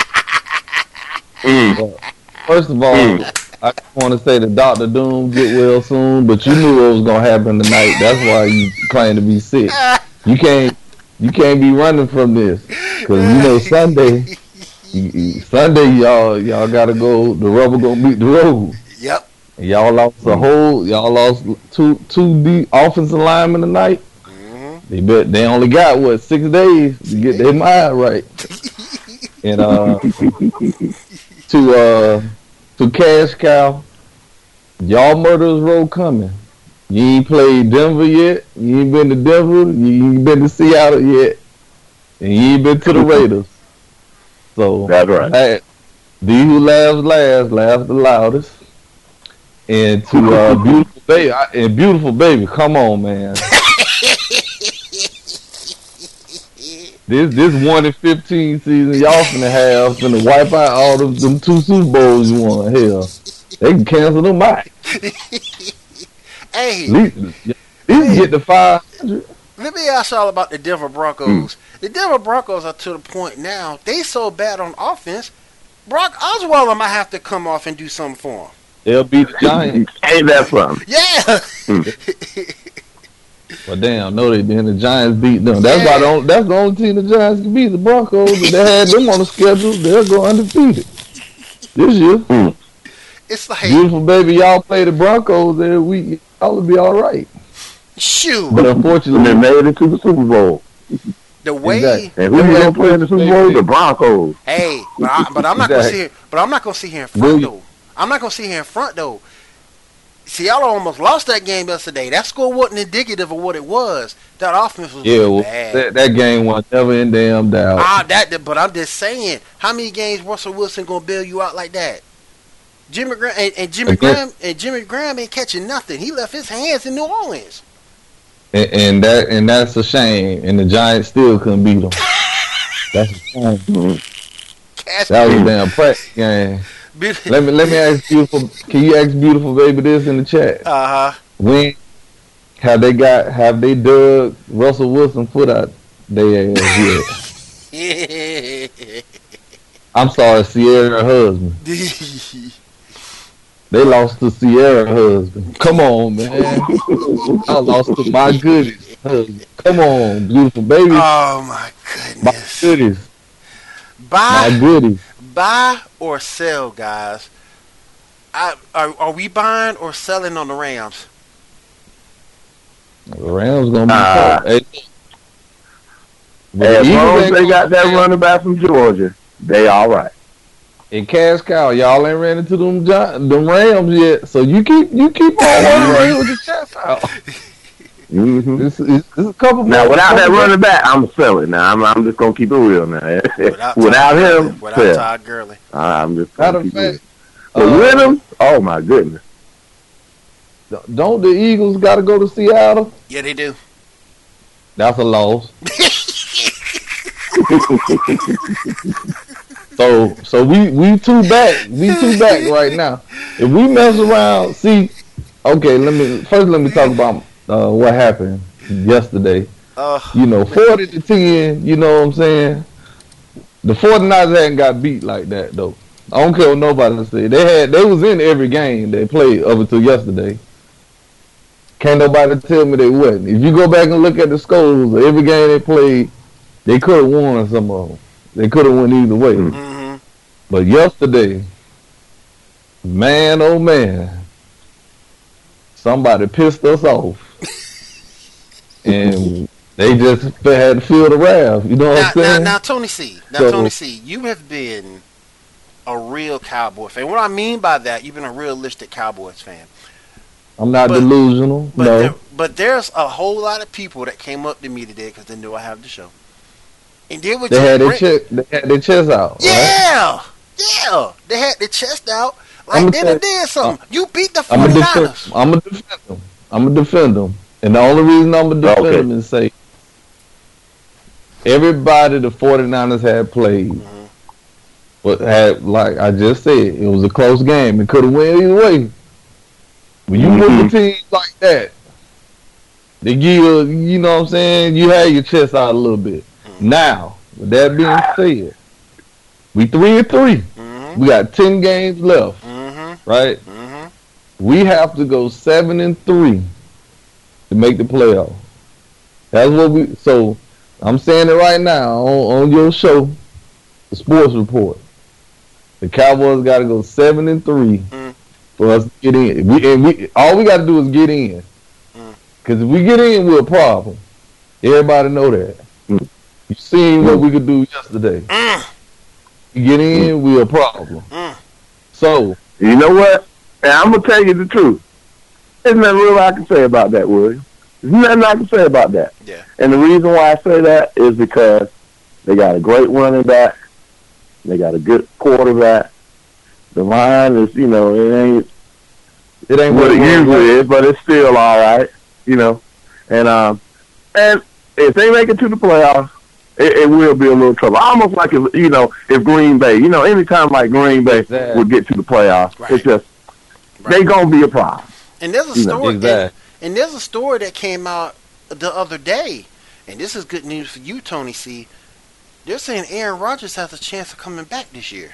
Mm. First of all, Mm. I want to say that Doctor Doom get well soon, but you knew what was gonna happen tonight. That's why you claim to be sick. You can't, you can't be running from this, because you know Sunday, you, you- Sunday y'all y'all gotta go. The rubber gonna meet the road. Yep. And y'all lost a whole. Y'all lost two two D offensive linemen tonight. hmm They bet they only got what six days to get their mind right. And uh, to uh, to Cash Cow, y'all Murderers Row coming. You ain't played Denver yet. You ain't been to Denver. You ain't been to Seattle yet, and you ain't been to the Raiders. So That's right. hey, these who laughs last laugh the loudest. And to uh, beautiful baby I- and beautiful baby, come on, man. This this one in fifteen season, y'all finna have finna wipe out all them, them two Super Bowls you won. Hell, they can cancel them out. Hey, At least, at least get the five hundred. let me ask y'all about the Denver Broncos. The Denver Broncos are to the point now, they so bad on offense, Brock Osweiler might have to come off and do something for them. They'll beat the Giants. Ain't that something? Yeah. But damn, no, they didn't. The Giants beat them. That's why the only, that's the only team the Giants can beat. The Broncos. If they had them on the schedule, they'll go undefeated this year. It's like, Beautiful baby, y'all play the Broncos every week. Y'all will be all right. shoot, But And unfortunately, they made it to the Super Bowl. the way. Exactly. And who you gonna play in the Super Bowl? The Broncos. Hey, but, I, but I'm not gonna Exactly. sit here. But I'm not gonna sit here in front Will you- though. I'm not gonna sit here in front though. Seattle almost lost that game yesterday. That score wasn't indicative of what it was. That offense was yeah, really well, bad. that, that game was never in damn doubt. Ah, that. But I'm just saying, how many games Russell Wilson gonna bail you out like that? Jimmy Graham and, and Jimmy Again- Graham and Jimmy Graham ain't catching nothing. He left his hands in New Orleans. And, and that and that's a shame. And the Giants still couldn't beat them. That's a shame. Cash That was a damn practice game. Let me let me ask beautiful. Can you ask beautiful baby this in the chat? Uh huh. When have they got have they dug Russell Wilson foot out their ass yet? I'm sorry, Sierra husband. They lost to Sierra husband. Come on, man. I lost to my goodies husband. Come on, beautiful baby. Oh my My goodness. goodies. Buy, My goodies. buy or sell, guys. I, are, are we buying or selling on the Rams? The Rams gonna be Uh, tough. Hey, but as the long Eagles as ain't they gonna got that fail. running back from Georgia, they all right. And cash cow, y'all ain't ran into them Gi- them Rams yet, so you keep you keep on working with your chest out. Mm-hmm. This is this is a couple Now, more. without that couple running back, I'm selling. Now, I'm, I'm just gonna keep it real. Now, Without, without Todd Gurley. him, Without sell. Todd Gurley. I'm just Matter gonna of keep it real. fact, But uh, with him, oh my goodness. don't the Eagles got to go to Seattle? Yeah, they do. That's a loss. So so we we two back. We two back right now. If we mess around, see, okay, let me first let me talk about uh, what happened yesterday. Uh, You know, forty to ten, you know what I'm saying? The 49ers hadn't got beat like that though. I don't care what nobody say. They had they was in every game they played up until yesterday. Can't nobody tell me they wasn't. If you go back and look at the scores of every game they played, they could have won some of them. They could have won either way. mm-hmm. But yesterday, man, oh man, somebody pissed us off, and they just had to feel the wrath. You know what Now, I'm saying? now, now, Tony C. Now, So- Tony C. You have been a real Cowboy fan. What I mean by that, you've been a realistic Cowboys fan. I'm not but- delusional. But no, there, but there's a whole lot of people that came up to me today because they knew I have the show, and they were they just had their bring- chest. They had their chest out. Right? Yeah, yeah. They had their chest out like I'ma they tell- done did something. You beat the I'm gonna defend. 49ers. I'm gonna defend them. I'm gonna defend them, and the only reason I'm gonna defend Okay. them is say everybody the 49ers had played, Mhm. but had like I just said, it was a close game. It could have went either way. When you Mhm. move a team like that, they give you, you know what I'm saying, you had your chest out a little bit. Now, with that being said, we three and three. Mm-hmm. We got ten games left, Mm-hmm. right? Mm-hmm. We have to go seven and three to make the playoff. That's what we. So I'm saying it right now on, on your show, the Sports Report. The Cowboys got to go seven and three Mm. for us to get in. We and we all we got to do is get in. Mm. Because if we get in, we're a problem. Everybody know that. Mm. You seen what we could do yesterday. Mm. You get in, we're a problem. Mm. So You know what? And I'm gonna tell you the truth. There's nothing real I can say about that, William. There's nothing I can say about that. Yeah. And the reason why I say that is because they got a great running back. They got a good quarterback. The line is, you know, it ain't it ain't what it was usually is, but it's still all right, you know. And um, and if they make it to the playoffs, it, it will be a little trouble. Almost like if you know, if Green Bay, you know, anytime like Green Bay Exactly. would get to the playoffs, Right. it's just Right. they gonna be a problem. And there's a You know, story. and, exactly. and there's a story that came out the other day, and this is good news for you, Tony C. They're saying Aaron Rodgers has a chance of coming back this year.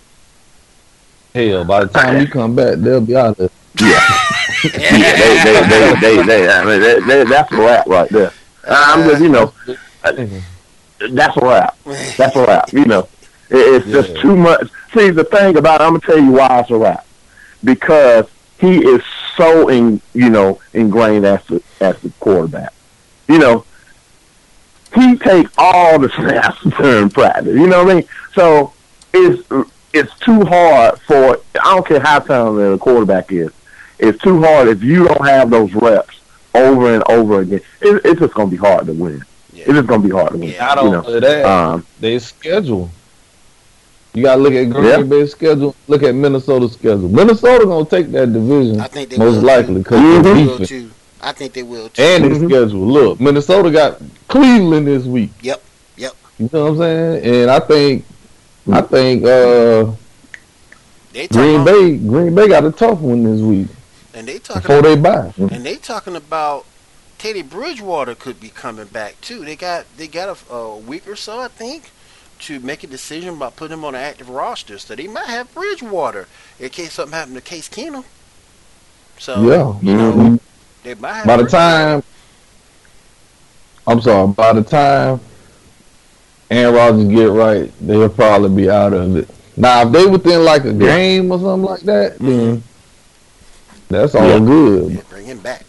Hell, by the time you come back, they'll be out there. Yeah, they, they, they, they, they, I mean, they, they, that's a wrap right there. I'm just, you know, that's a wrap. That's a wrap. You know, it, it's just Yeah. too much. See, the thing about it, I'm gonna tell you why it's a wrap. Because he is so in, you know, ingrained as the as the quarterback. You know, he takes all the snaps during practice. You know what I mean? So it's it's too hard for. I don't care how talented a quarterback is. It's too hard if you don't have those reps over and over again. It, it's just gonna be hard to win. Yeah. It's just gonna be hard to win. Yeah. Not you know. only that, Um, they schedule. You gotta look at Green Yeah. Bay's schedule. Look at Minnesota's schedule. Minnesota gonna take that division I think they most will likely too. because I think of they Mhm. will defense too. I think they will too. and their Mhm. schedule. Look, Minnesota got Cleveland this week. Yep. Yep. You know what I'm saying? And I think, I think uh, They Green talking, Bay, Green Bay got a tough one this week and they talking before they buy. and they talking about Teddy Bridgewater could be coming back too. They got they got a, a week or so, I think, to make a decision about putting him on an active roster. So they might have Bridgewater in case something happened to Case Keenum. So Yeah. you know Mhm. they might have By the Bridgewater. time, I'm sorry, by the time Aaron Rodgers get right, they'll probably be out of it. Now, if they within like a game or something like that, then that's all Yeah. good. Yeah, bring him back.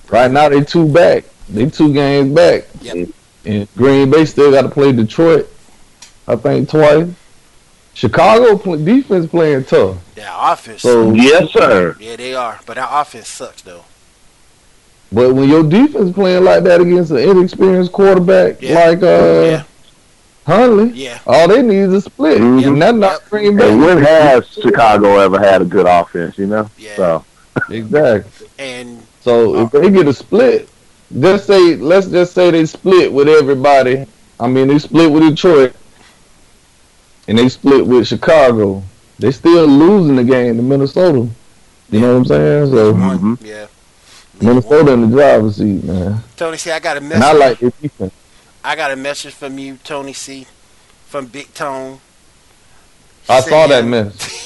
Right now they two back. They two games back. Yep. And Green Bay still got to play Detroit, I think, twice. Chicago play, defense playing tough. Their offense. So Yes, sir. Yeah, they are. But our offense sucks, though. But when your defense playing like that against an inexperienced quarterback Yeah. like uh Yeah. Huntley, Yeah. all they need is a split. Mhm. And that's not Yep. Green And Bay. when has Chicago ever had a good offense, you know? Yeah. So, Exactly. And So if they get a split, just say let's just say they split with everybody. I mean they split with Detroit and they split with Chicago. They still losing the game to Minnesota. You know what I'm saying? So one, Mhm. yeah. Minnesota in the driver's seat, man. Tony C, I got a And I message. like their defense. I got a message from you, Tony C, from Big Tone. I saw that Saying- mess.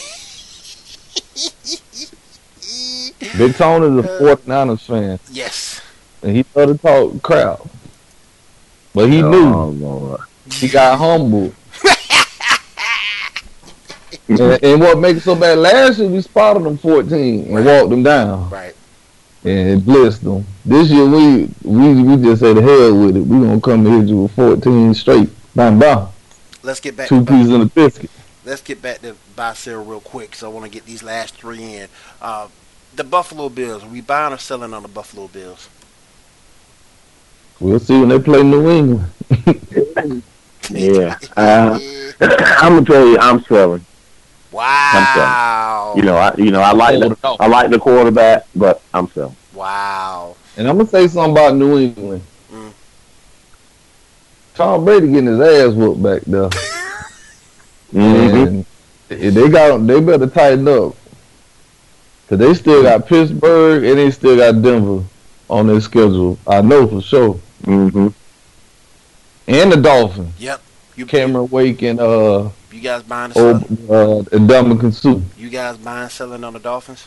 Big Tone is a Uh, 49ers fan, Yes. and he thought to talk crap. But he oh, knew. Lord. He got humbled. and, and what makes it so bad, last year we spotted them fourteen and Right. walked them down Right. and it blitzed them. This year we we we just said hell with it. We gonna come and hit you with fourteen straight. Bam bam. Let's get back Two to pieces in a biscuit. let's get back to buy sell real quick, so I want to get these last three in. Uh, the Buffalo Bills. Are we buying or selling on the Buffalo Bills? We'll see when they play New England. Yeah. Uh, I'm gonna tell you, I'm selling. Wow. You know, I you know I like the, I like the quarterback, but I'm selling. Wow. And I'm gonna say something about New England. Mm. Tom Brady getting his ass whooped back there. Mhm. And if they got they better tighten up. Cause they still got Pittsburgh and they still got Denver on their schedule. I know for sure. Mhm. And the Dolphins. Yep. You Cameron Wake and uh You guys buying or selling? oh, uh and Ndamukong Suh. You guys buying selling on the Dolphins?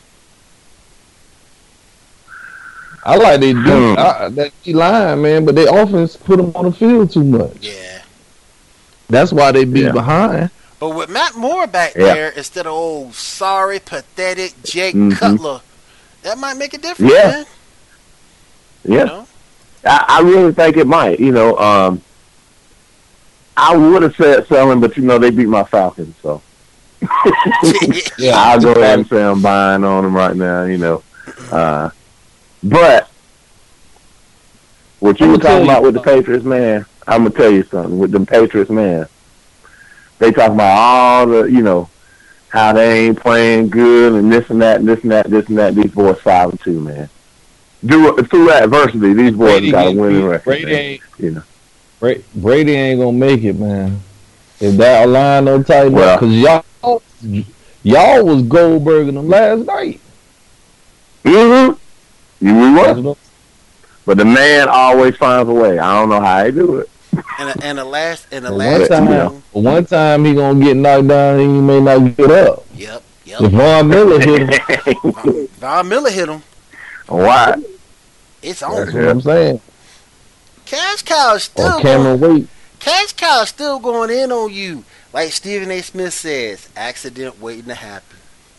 I like they Hmm. do I, that D line, man, but they offense put them on the field too much. Yeah. That's why they be Yeah. behind. But with Matt Moore back Yeah. there instead of old sorry, pathetic Jake Mhm. Cutler, that might make a difference, Yeah. man. Yeah. You know? I, I really think it might. You know, um, I would have said selling, but you know they beat my Falcons, so Yeah, I'll go ahead and say I'm buying on them right now. You know, uh, but what you I'ma were tell talking you about with the something. Patriots, man, I'm gonna tell you something. With them Patriots, man, they talk about all the, you know, how they ain't playing good and this and that and this and that, this and that. These boys five and two, man. Do through adversity, these boys Brady got a ain't- winning record. Brady man. ain't You know. Bra- Brady ain't gonna make it, man. If that line don't tighten Well- up, cause y'all, y'all was Goldberg them last night. Mm-hmm. You we That's were. what But the man always finds a way. I don't know how he do it. And and the last and the But last one time, time, one time he gonna get knocked down, and he may not get up. yep, yep. If Von Miller hit him, Von, Von Miller hit him. Why? It's that's on. what I'm saying. Cash Cow is still Or Cameron going, Wake. Cash Cow is still going in on you, like Stephen A. Smith says. Accident waiting to happen.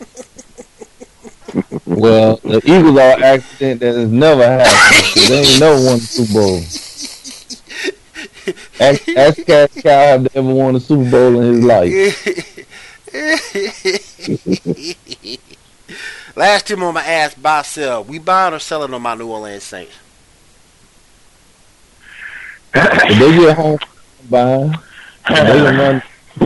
Well, the Eagles are an accident that has never happened. 'Cause they ain't never won the Super Bowl. Ask, ask Cash Cow have they ever won a Super Bowl in his life. Last time on my ass, buy sell. We buying or selling on my New Orleans Saints? If they get home buying, they can run.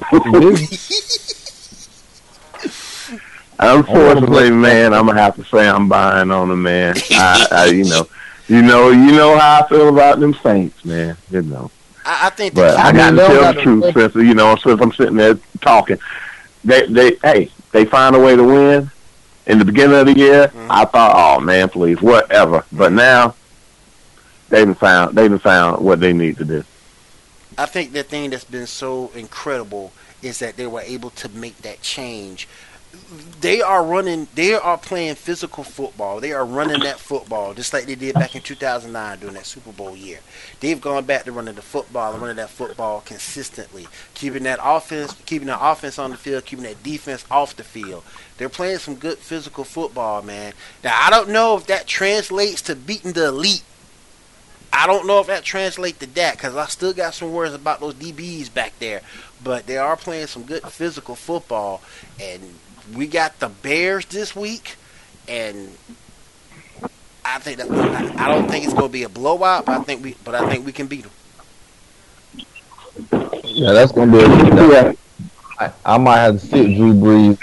Unfortunately, man, I'm gonna have to say I'm buying on them, man. I, I, you know, you know, you know how I feel about them Saints, man. You know, I, I think the but I got to mean, they tell don't the truth, gotta- since you know, since I'm sitting there talking. They, they, hey, they find a way to win. In the beginning of the year, Mhm. I thought, oh man, please, whatever. But now, they've found, they've found what they need to do. I think the thing that's been so incredible is that they were able to make that change they are running. They are playing physical football. They are running that football just like they did back in two thousand nine during that Super Bowl year. They've gone back to running the football and running that football consistently, keeping that offense, keeping the offense on the field, keeping that defense off the field. They're playing some good physical football, man. Now I don't know if that translates to beating the elite. I don't know if that translates to that because I still got some worries about those D Bs back there. But they are playing some good physical football, and we got the Bears this week, and I think that I don't think it's going to be a blowout, but I think we, but I think we can beat them. Yeah, that's going to be a good day. I, I might have to sit Drew Brees.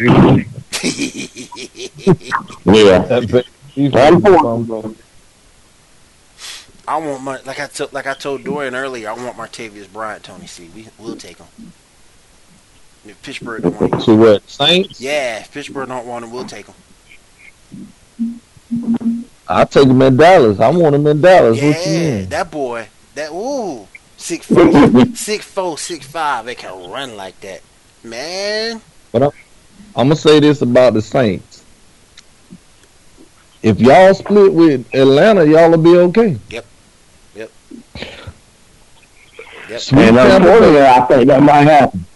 Yeah. I want my like I told like I told Dorian earlier. I want Martavius Bryant, Tony C. We we'll take him. If Pittsburgh don't want him, so what? Saints? Yeah, if Pittsburgh don't want him, we'll take him. I'll take him in Dallas. I want him in Dallas. Yeah, what you mean? that boy, that ooh, six four, six four, six five. They can run like that, man. But I'm, I'm gonna say this about the Saints. If y'all split with Atlanta, y'all will be okay. Yep. Yep. Yep. And unfortunately, I think that might happen.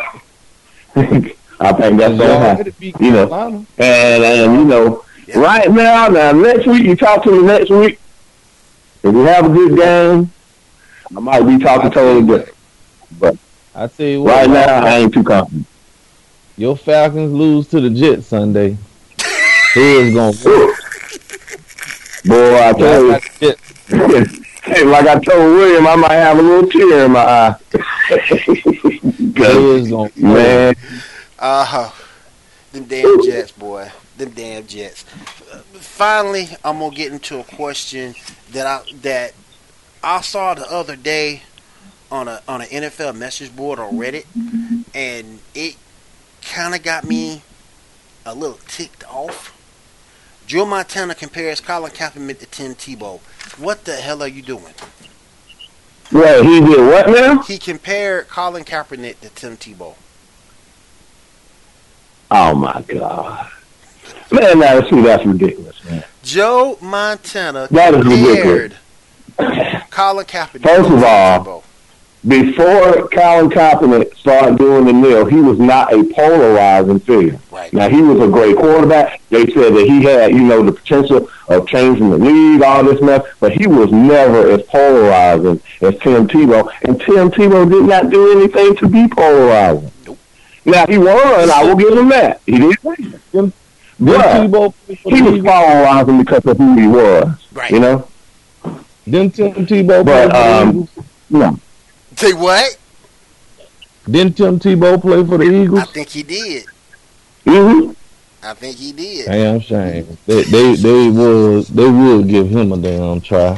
I think that's gonna happen. You know, and and you know, yep. Right now, now next week you talk to me next week. If we have a good game, I might be talking totally different. But I tell you what, right now I ain't too confident. Your Falcons lose to the Jets Sunday. Here's gonna work. Boy, I tell you, hey, like I told William, I might have a little tear in my eye. Man, uh huh. Them damn Jets, boy. Them damn Jets. Uh, finally, I'm gonna get into a question that I that I saw the other day on a on an N F L message board on Reddit, and it kind of got me a little ticked off. Joe Montana compares Colin Kaepernick to Tim Tebow. What the hell are you doing? Well, he did what now? He compared Colin Kaepernick to Tim Tebow. Oh my God, man! Now see, that's ridiculous, man. Joe Montana that compared is ridiculous. Colin Kaepernick. First to of all, Tebow. Before Colin Kaepernick started doing the kneel, he was not a polarizing figure. Right. Now, he was a great quarterback. They said that he had, you know, the potential of changing the league, all this mess, but he was never as polarizing as Tim Tebow. And Tim Tebow did not do anything to be polarizing. Nope. Now, he won. I will give him that. He did win. Tim, but Tebow he was polarizing because of who he was. Right. You know? Didn't Tim Tebow but, play um, for the Eagles? No. Say what? Didn't Tim Tebow play for the Eagles? I think he did. Mm-hmm. I think he did. Damn shame. They they they would they would give him a damn try.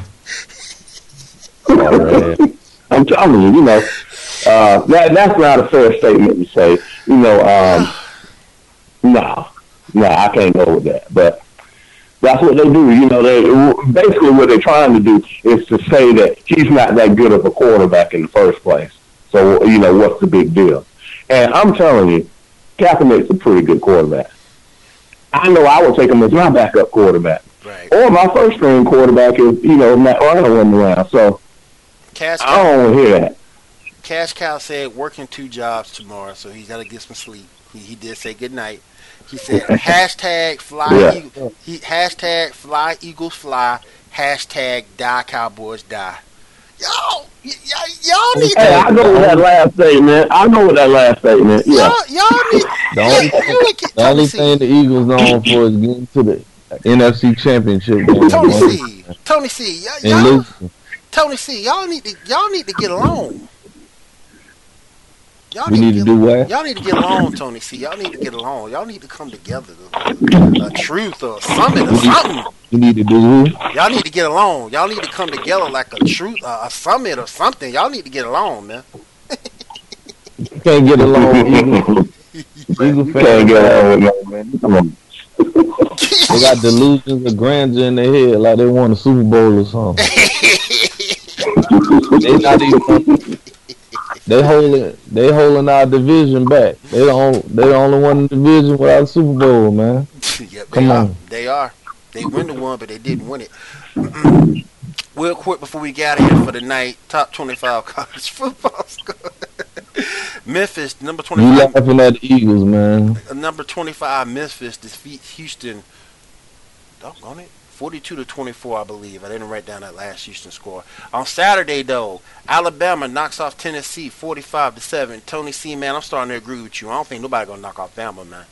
Right. I'm telling you, you know, uh, that that's not a fair statement to say. You know, um, no, no, I can't go with that. But that's what they do. You know, they basically what they're trying to do is to say that he's not that good of a quarterback in the first place. So, you know, what's the big deal? And I'm telling you, Kaepernick's a pretty good quarterback. I know I would take him as my backup quarterback. Right. Or my first string quarterback if, you know, Matt Ryan wasn't around. So, Cash I don't want to hear that. Cash Cow said working two jobs tomorrow, so he's got to get some sleep. He, he did say good night. He said hashtag fly Yeah. Eagle, he, hashtag fly Eagles fly, hashtag die Cowboys die. Y'all, y- y- y'all need Hey, to. I know what that last statement. I know what that last statement. Yeah. Y'all, y'all need. The only, yeah, you look at the only Tony C. thing the Eagles known for is getting to the N F C Championship game. Tony C. Tony C. Y'all, And y'all, losing. Tony C. Y'all need to. Y'all need to get along. Y'all We need to get, do what? Y'all need to get along, Tony C. Y'all need to get along. Y'all need to come together. A truth or something or something. You need to do who? Y'all need to get along. Y'all need to come together like a truth, uh, a summit or something. Y'all need to get along, man. You can't get along. Eagle, Eagle You fans, can't get along with no man. Come on. they got delusions of grandeur in their head, like they won a Super Bowl or something. They not even. they holding they holding our division back. They don't they the only one in the division without a Super Bowl, man. Yep, they Come are. on. They are. They win the one, but they didn't win it. Real quick before we get out of here for the night, top twenty-five college football score. Memphis, number You twenty-five. laughing at the Eagles, man. Number twenty-five, Memphis defeats Houston. Doggone it. forty-two to twenty-four, I believe. I didn't write down that last Houston score. On Saturday, though, Alabama knocks off Tennessee forty-five to seven. Tony C, man, I'm starting to agree with you. I don't think nobody going to knock off Bama, man.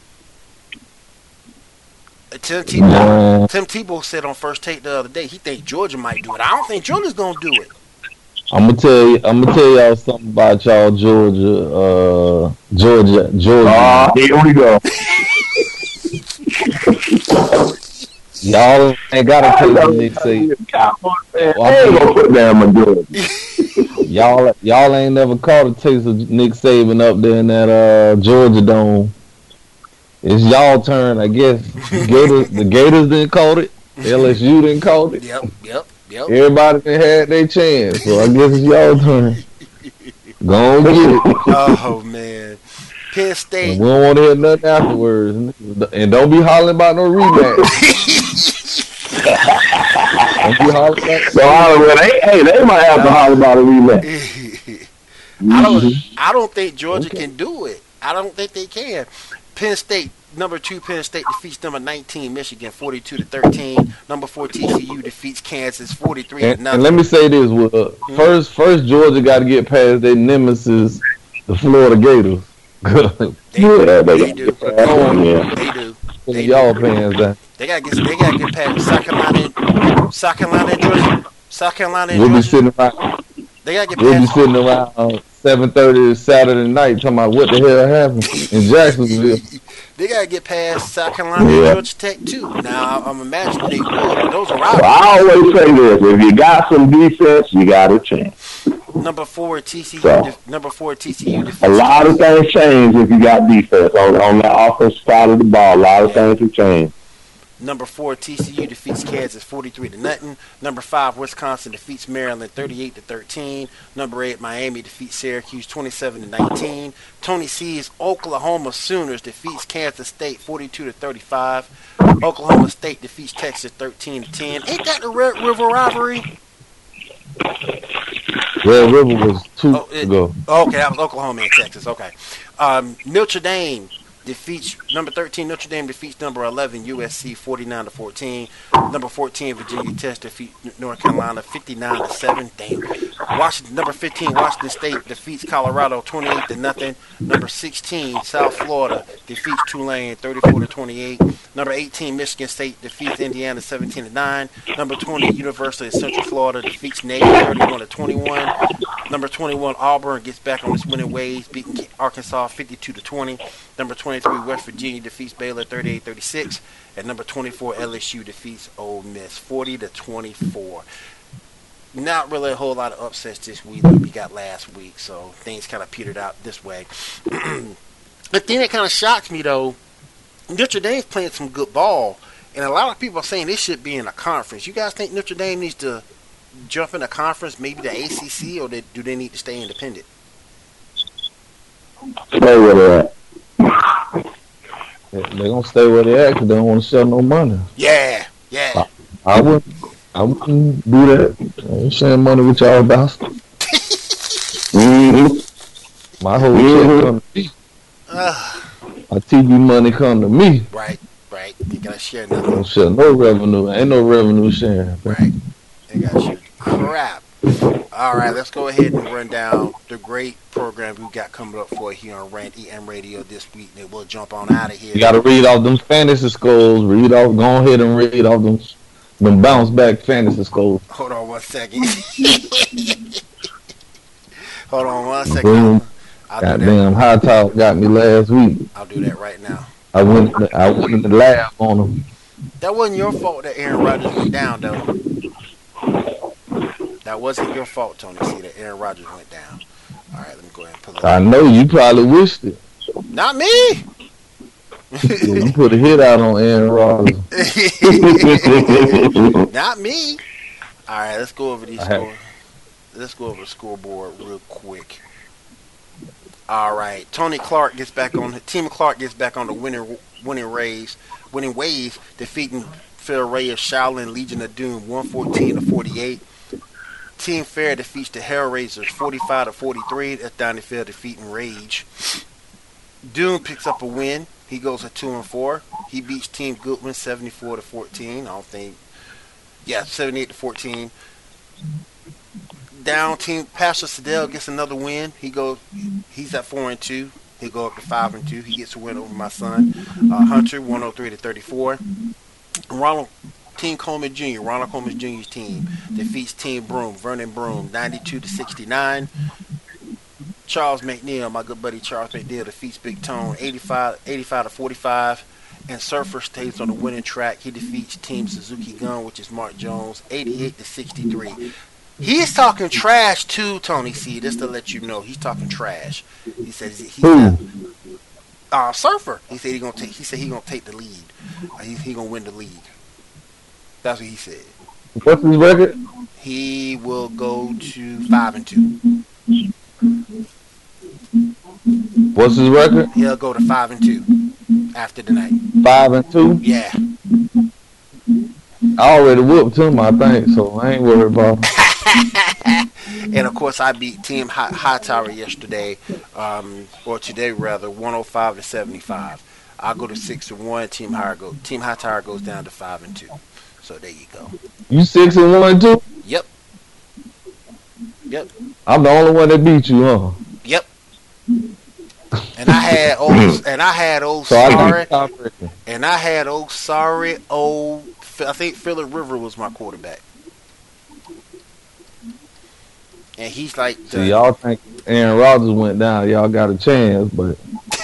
Tim Tebow, Tim Tebow said on First Take the other day he think Georgia might do it. I don't think Georgia's gonna do it. I'm gonna tell you. I'm gonna tell y'all something about y'all Georgia. Uh, Georgia. Georgia. Ah, here we go. Y'all ain't gotta take the Nick Saban. I ain't gonna put down my Georgia. Y'all, y'all ain't never caught a taste of Nick Saban up there in that uh, Georgia Dome. It's y'all turn, I guess. Gators, the Gators didn't call it. L S U didn't call it. Yep, yep, yep. Everybody done had their chance, so I guess it's y'all turn. Go on, get it. Oh man, Penn And State. we don't want to hear nothing afterwards. And don't be hollering about no rematch. Don't be hollering about So Hollywood, they, hey, they might have to holler about a rematch. I don't. I don't think Georgia can do it. I don't think they can. Penn State, number two, Penn State defeats number nineteen, Michigan, forty-two to thirteen. Number four, T C U defeats Kansas, forty-three to And, nothing. and let me say this: well, uh, first, first Georgia got to get past their nemesis, the Florida Gators. They, Yeah, they, they- do. Yeah. They do. Putting y'all pants down. They gotta get. They gotta get past South Carolina, South Carolina, and Georgia. South Carolina, and We'll be Georgia. sitting around. They gotta get We'll be past. sitting around seven thirty Saturday night talking about what the hell happened in Jacksonville. They gotta get past South Carolina Yeah. and Georgia Tech too. Now I'm imagining they would. But those are So rivals. I always say this: if you got some defense, you got a chance. Number four, T C U. So- def- number four, T C U defeats. A lot of things change if you got defense on on the offensive side of the ball. A lot of things will change. Number four, T C U defeats Kansas forty-three to nothing. Number five, Wisconsin defeats Maryland thirty-eight to thirteen. Number eight, Miami defeats Syracuse twenty-seven to nineteen. Tony C's Oklahoma Sooners defeats Kansas State forty-two to thirty-five. Oklahoma State defeats Texas thirteen to ten. Ain't that the Red River rivalry? Red River was two Oh, it- ago. Okay, that was Oklahoma and Texas. Okay. Um, Notre Dame defeats number thirteen. Notre Dame defeats number eleven U S C forty-nine to fourteen. Number fourteen Virginia Tech defeats North Carolina fifty-nine to seven. Damn. Washington number fifteen Washington State defeats Colorado twenty-eight to nothing. Number sixteen South Florida defeats Tulane thirty-four to twenty-eight. Number eighteen Michigan State defeats Indiana seventeen to nine. Number twenty University of Central Florida defeats Navy thirty-one to twenty-one. Number twenty-one Auburn gets back on its winning ways, beating Arkansas fifty-two to twenty. Number twenty-three West Virginia defeats Baylor thirty-eight thirty-six. And number twenty-four L S U defeats Ole Miss forty to twenty-four. Not really a whole lot of upsets this week that we got last week, so things kind of petered out this way. The thing that kind of shocks me though, Notre Dame's playing some good ball, and a lot of people are saying this should be in a conference. You guys think Notre Dame needs to jump in a conference, maybe the A C C, or they, do they need to stay independent? Stay with that. They're gonna stay where they at because they don't want to sell no money. Yeah, yeah. I wouldn't. I wouldn't do that. I ain't sharing money with y'all bastards. Mm-hmm. My whole Mhm. check come to me. Ugh, My T V money come to me. right, right. You gotta share I nothing. don't share no revenue. Ain't no revenue sharing. Right. They got you. Crap. All right, let's go ahead and run down the great program we got coming up for you here on Rant E M Radio this week, and then we'll jump on out of here. You gotta read off them fantasy scores. Read off. Go ahead and read off them. Them bounce back fantasy scores. Hold on one second. Hold on one second. Boom. I'll do that. Goddamn, high top got me last week. I'll do that right now. I went. I went in the lab on them. That wasn't your fault that Aaron Rodgers went down, though. That wasn't your fault, Tony C, that Aaron Rodgers went down. All right, let me go ahead and pull it I up. know you probably wished it. Not me! You put a hit out on Aaron Rodgers. Not me. All right, let's go over these I have- scores. Let's go over the scoreboard real quick. All right. Tony Clark gets back on. Team Clark gets back on the winning winning rays, winning ways, defeating Phil Reyes Shaolin Legion of Doom one fourteen to forty-eight. Team Fair defeats the Hellraisers forty-five to forty-three. That's down the field defeating Rage. Doom picks up a win. He goes to two and four. He beats Team Goodwin seventy-four to fourteen. I don't think. Yeah, seventy-eight to fourteen. Down team Pastor Sedell gets another win. He goes. He's at four and two. He go up to five and two. He gets a win over my son uh, Hunter, one hundred three to thirty-four. Ronald Team Coleman Junior Ronald Coleman Junior's team defeats Team Broom, Vernon Broom, ninety-two to sixty-nine. Charles McNeil, my good buddy Charles McNeil, defeats Big Tone, eighty-five, eighty-five to forty-five. And Surfer stays on the winning track. He defeats Team Suzuki Gun, which is Mark Jones, eighty-eight to sixty-three. He's talking trash too, Tony C. Just to let you know, he's talking trash. He says he's not, uh, Surfer. He said he gonna take. He said he gonna take the lead. Uh, he he gonna win the league. That's what he said. What's his record? He will go to five and two. What's his record? He'll go to five and two after tonight. Five and two. Yeah. I already whooped him, I think, so I ain't worried about him. And of course, I beat Team High, High Tower yesterday, um, or today rather, one hundred five to seventy-five. I go to six and one. Team High go. Team High Tower goes down to five and two. So there you go. You six and one too? Yep. Yep. I'm the only one that beat you, huh? Yep. And I had old, and I had old So I sorry, got top record. and I had old sorry old. I think Phillip River was my quarterback. And he's like, the, So y'all think Aaron Rodgers went down, y'all got a chance, but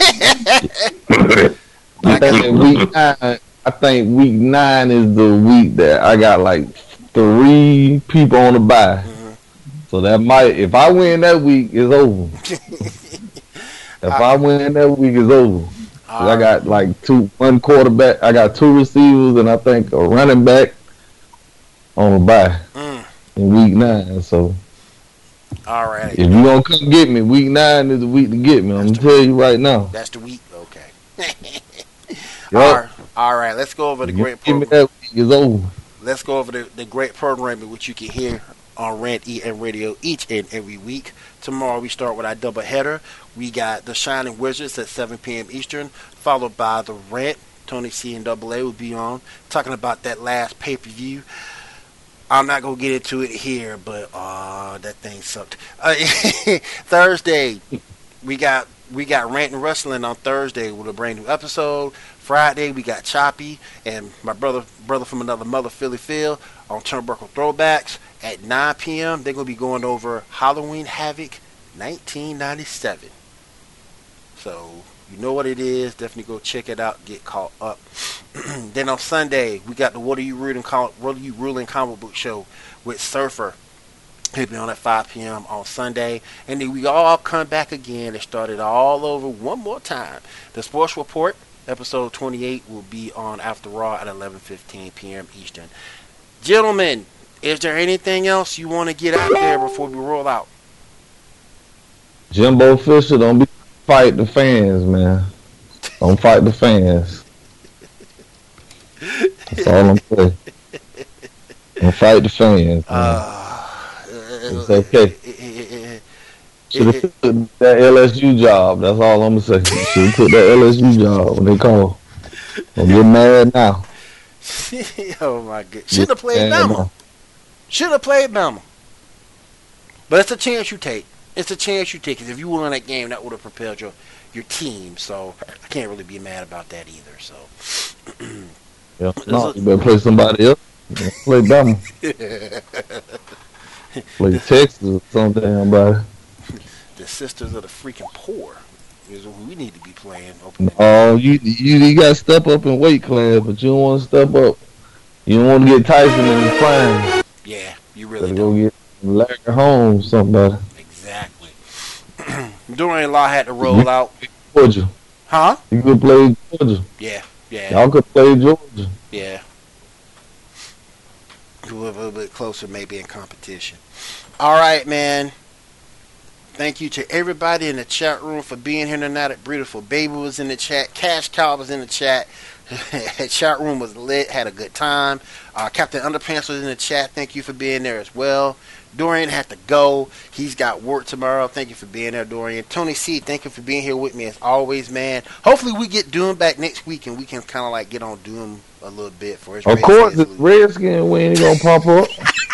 I think week nine, I think week nine is the week that I got like three people on the bye. Mhm. So that might, if I win that week, it's over. If I, I win that week, it's over. Cause I got like two, one quarterback, I got two receivers, and I think a running back on the bye Mm. in week nine. So. All right. If you gonna come get me, week nine is the week to get me. I'm gonna tell you right now. That's the week. Okay. Yep. All right. All right. Let's go over the You great give me program. that week is over. Let's go over the, the great programming which you can hear on Rant E M Radio each and every week. Tomorrow we start with our double header. We got the Shining Wizards at seven p.m. Eastern, followed by the Rant. Tony C and Double A will be on talking about that last pay per view. I'm not gonna get into it here, but uh, that thing sucked. Uh, Thursday, we got we got Rant and Wrestling on Thursday with a brand new episode. Friday, we got Choppy and my brother brother from another mother, Philly Phil, on Turnbuckle Throwbacks at nine p.m. They're gonna be going over Halloween Havoc nineteen ninety-seven. So you know what it is. Definitely go check it out. Get caught up. Then on Sunday, we got the What Are You Ruling, What Are You Ruling comic book show with Surfer. He'll be on at five p.m. on Sunday. And then we all come back again and start it all over one more time. The Sports Report, episode twenty-eight, will be on After Raw at eleven fifteen p.m. Eastern. Gentlemen, is there anything else you want to get out there before we roll out? Jimbo Fisher, don't be fight the fans, man. Don't fight the fans. That's all I'm saying. Don't fight the fans. Uh, it's okay. Should have took that L S U job. That's all I'm gonna say. Should have took that L S U job when they call. Don't get mad now. Oh my god! Should have played Bama. Should have played Bama. But it's a chance you take. It's a chance you take. Because if you won that game, that would have propelled your your team. So I can't really be mad about that either. So. Yeah, no, you better play somebody else. Play Bama. Play Texas or something, bro. The Sisters of the Freaking Poor is what we need to be playing. Oh, you, you you got to step up in weight class, but you don't want to step up. You don't want to get Tyson in the prime. Yeah, you really Gotta don't. go get Larry Holmes, somebody. Exactly. Dorian Law had to roll out. Georgia. Huh? You could play Georgia. Yeah, yeah. Y'all could play Georgia. Yeah. A little bit closer maybe in competition. All right, man. Thank you to everybody in the chat room for being here tonight. Beautiful Baby was in the chat. Cash Cow was in the chat. Chat room was lit. Had a good time. Uh, Captain Underpants was in the chat. Thank you for being there as well. Dorian had to go. He's got work tomorrow. Thank you for being there, Dorian. Tony C, thank you for being here with me as always, man. Hopefully we get Doom back next week and we can kind of like get on Doom a little bit for his. Of course, the Redskin win, he gonna pop up.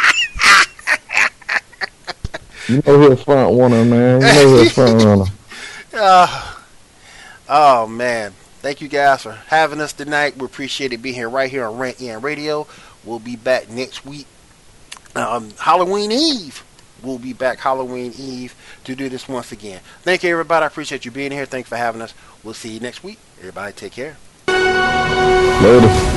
You know he's front runner, man. You know he's front runner. Uh, oh man, thank you guys for having us tonight. We appreciate it being here right here on Rant E M Radio. We'll be back next week. Um, Halloween Eve. We'll be back Halloween Eve to do this once again. Thank you, everybody. I appreciate you being here. Thank you for having us. We'll see you next week. Everybody take care. Later.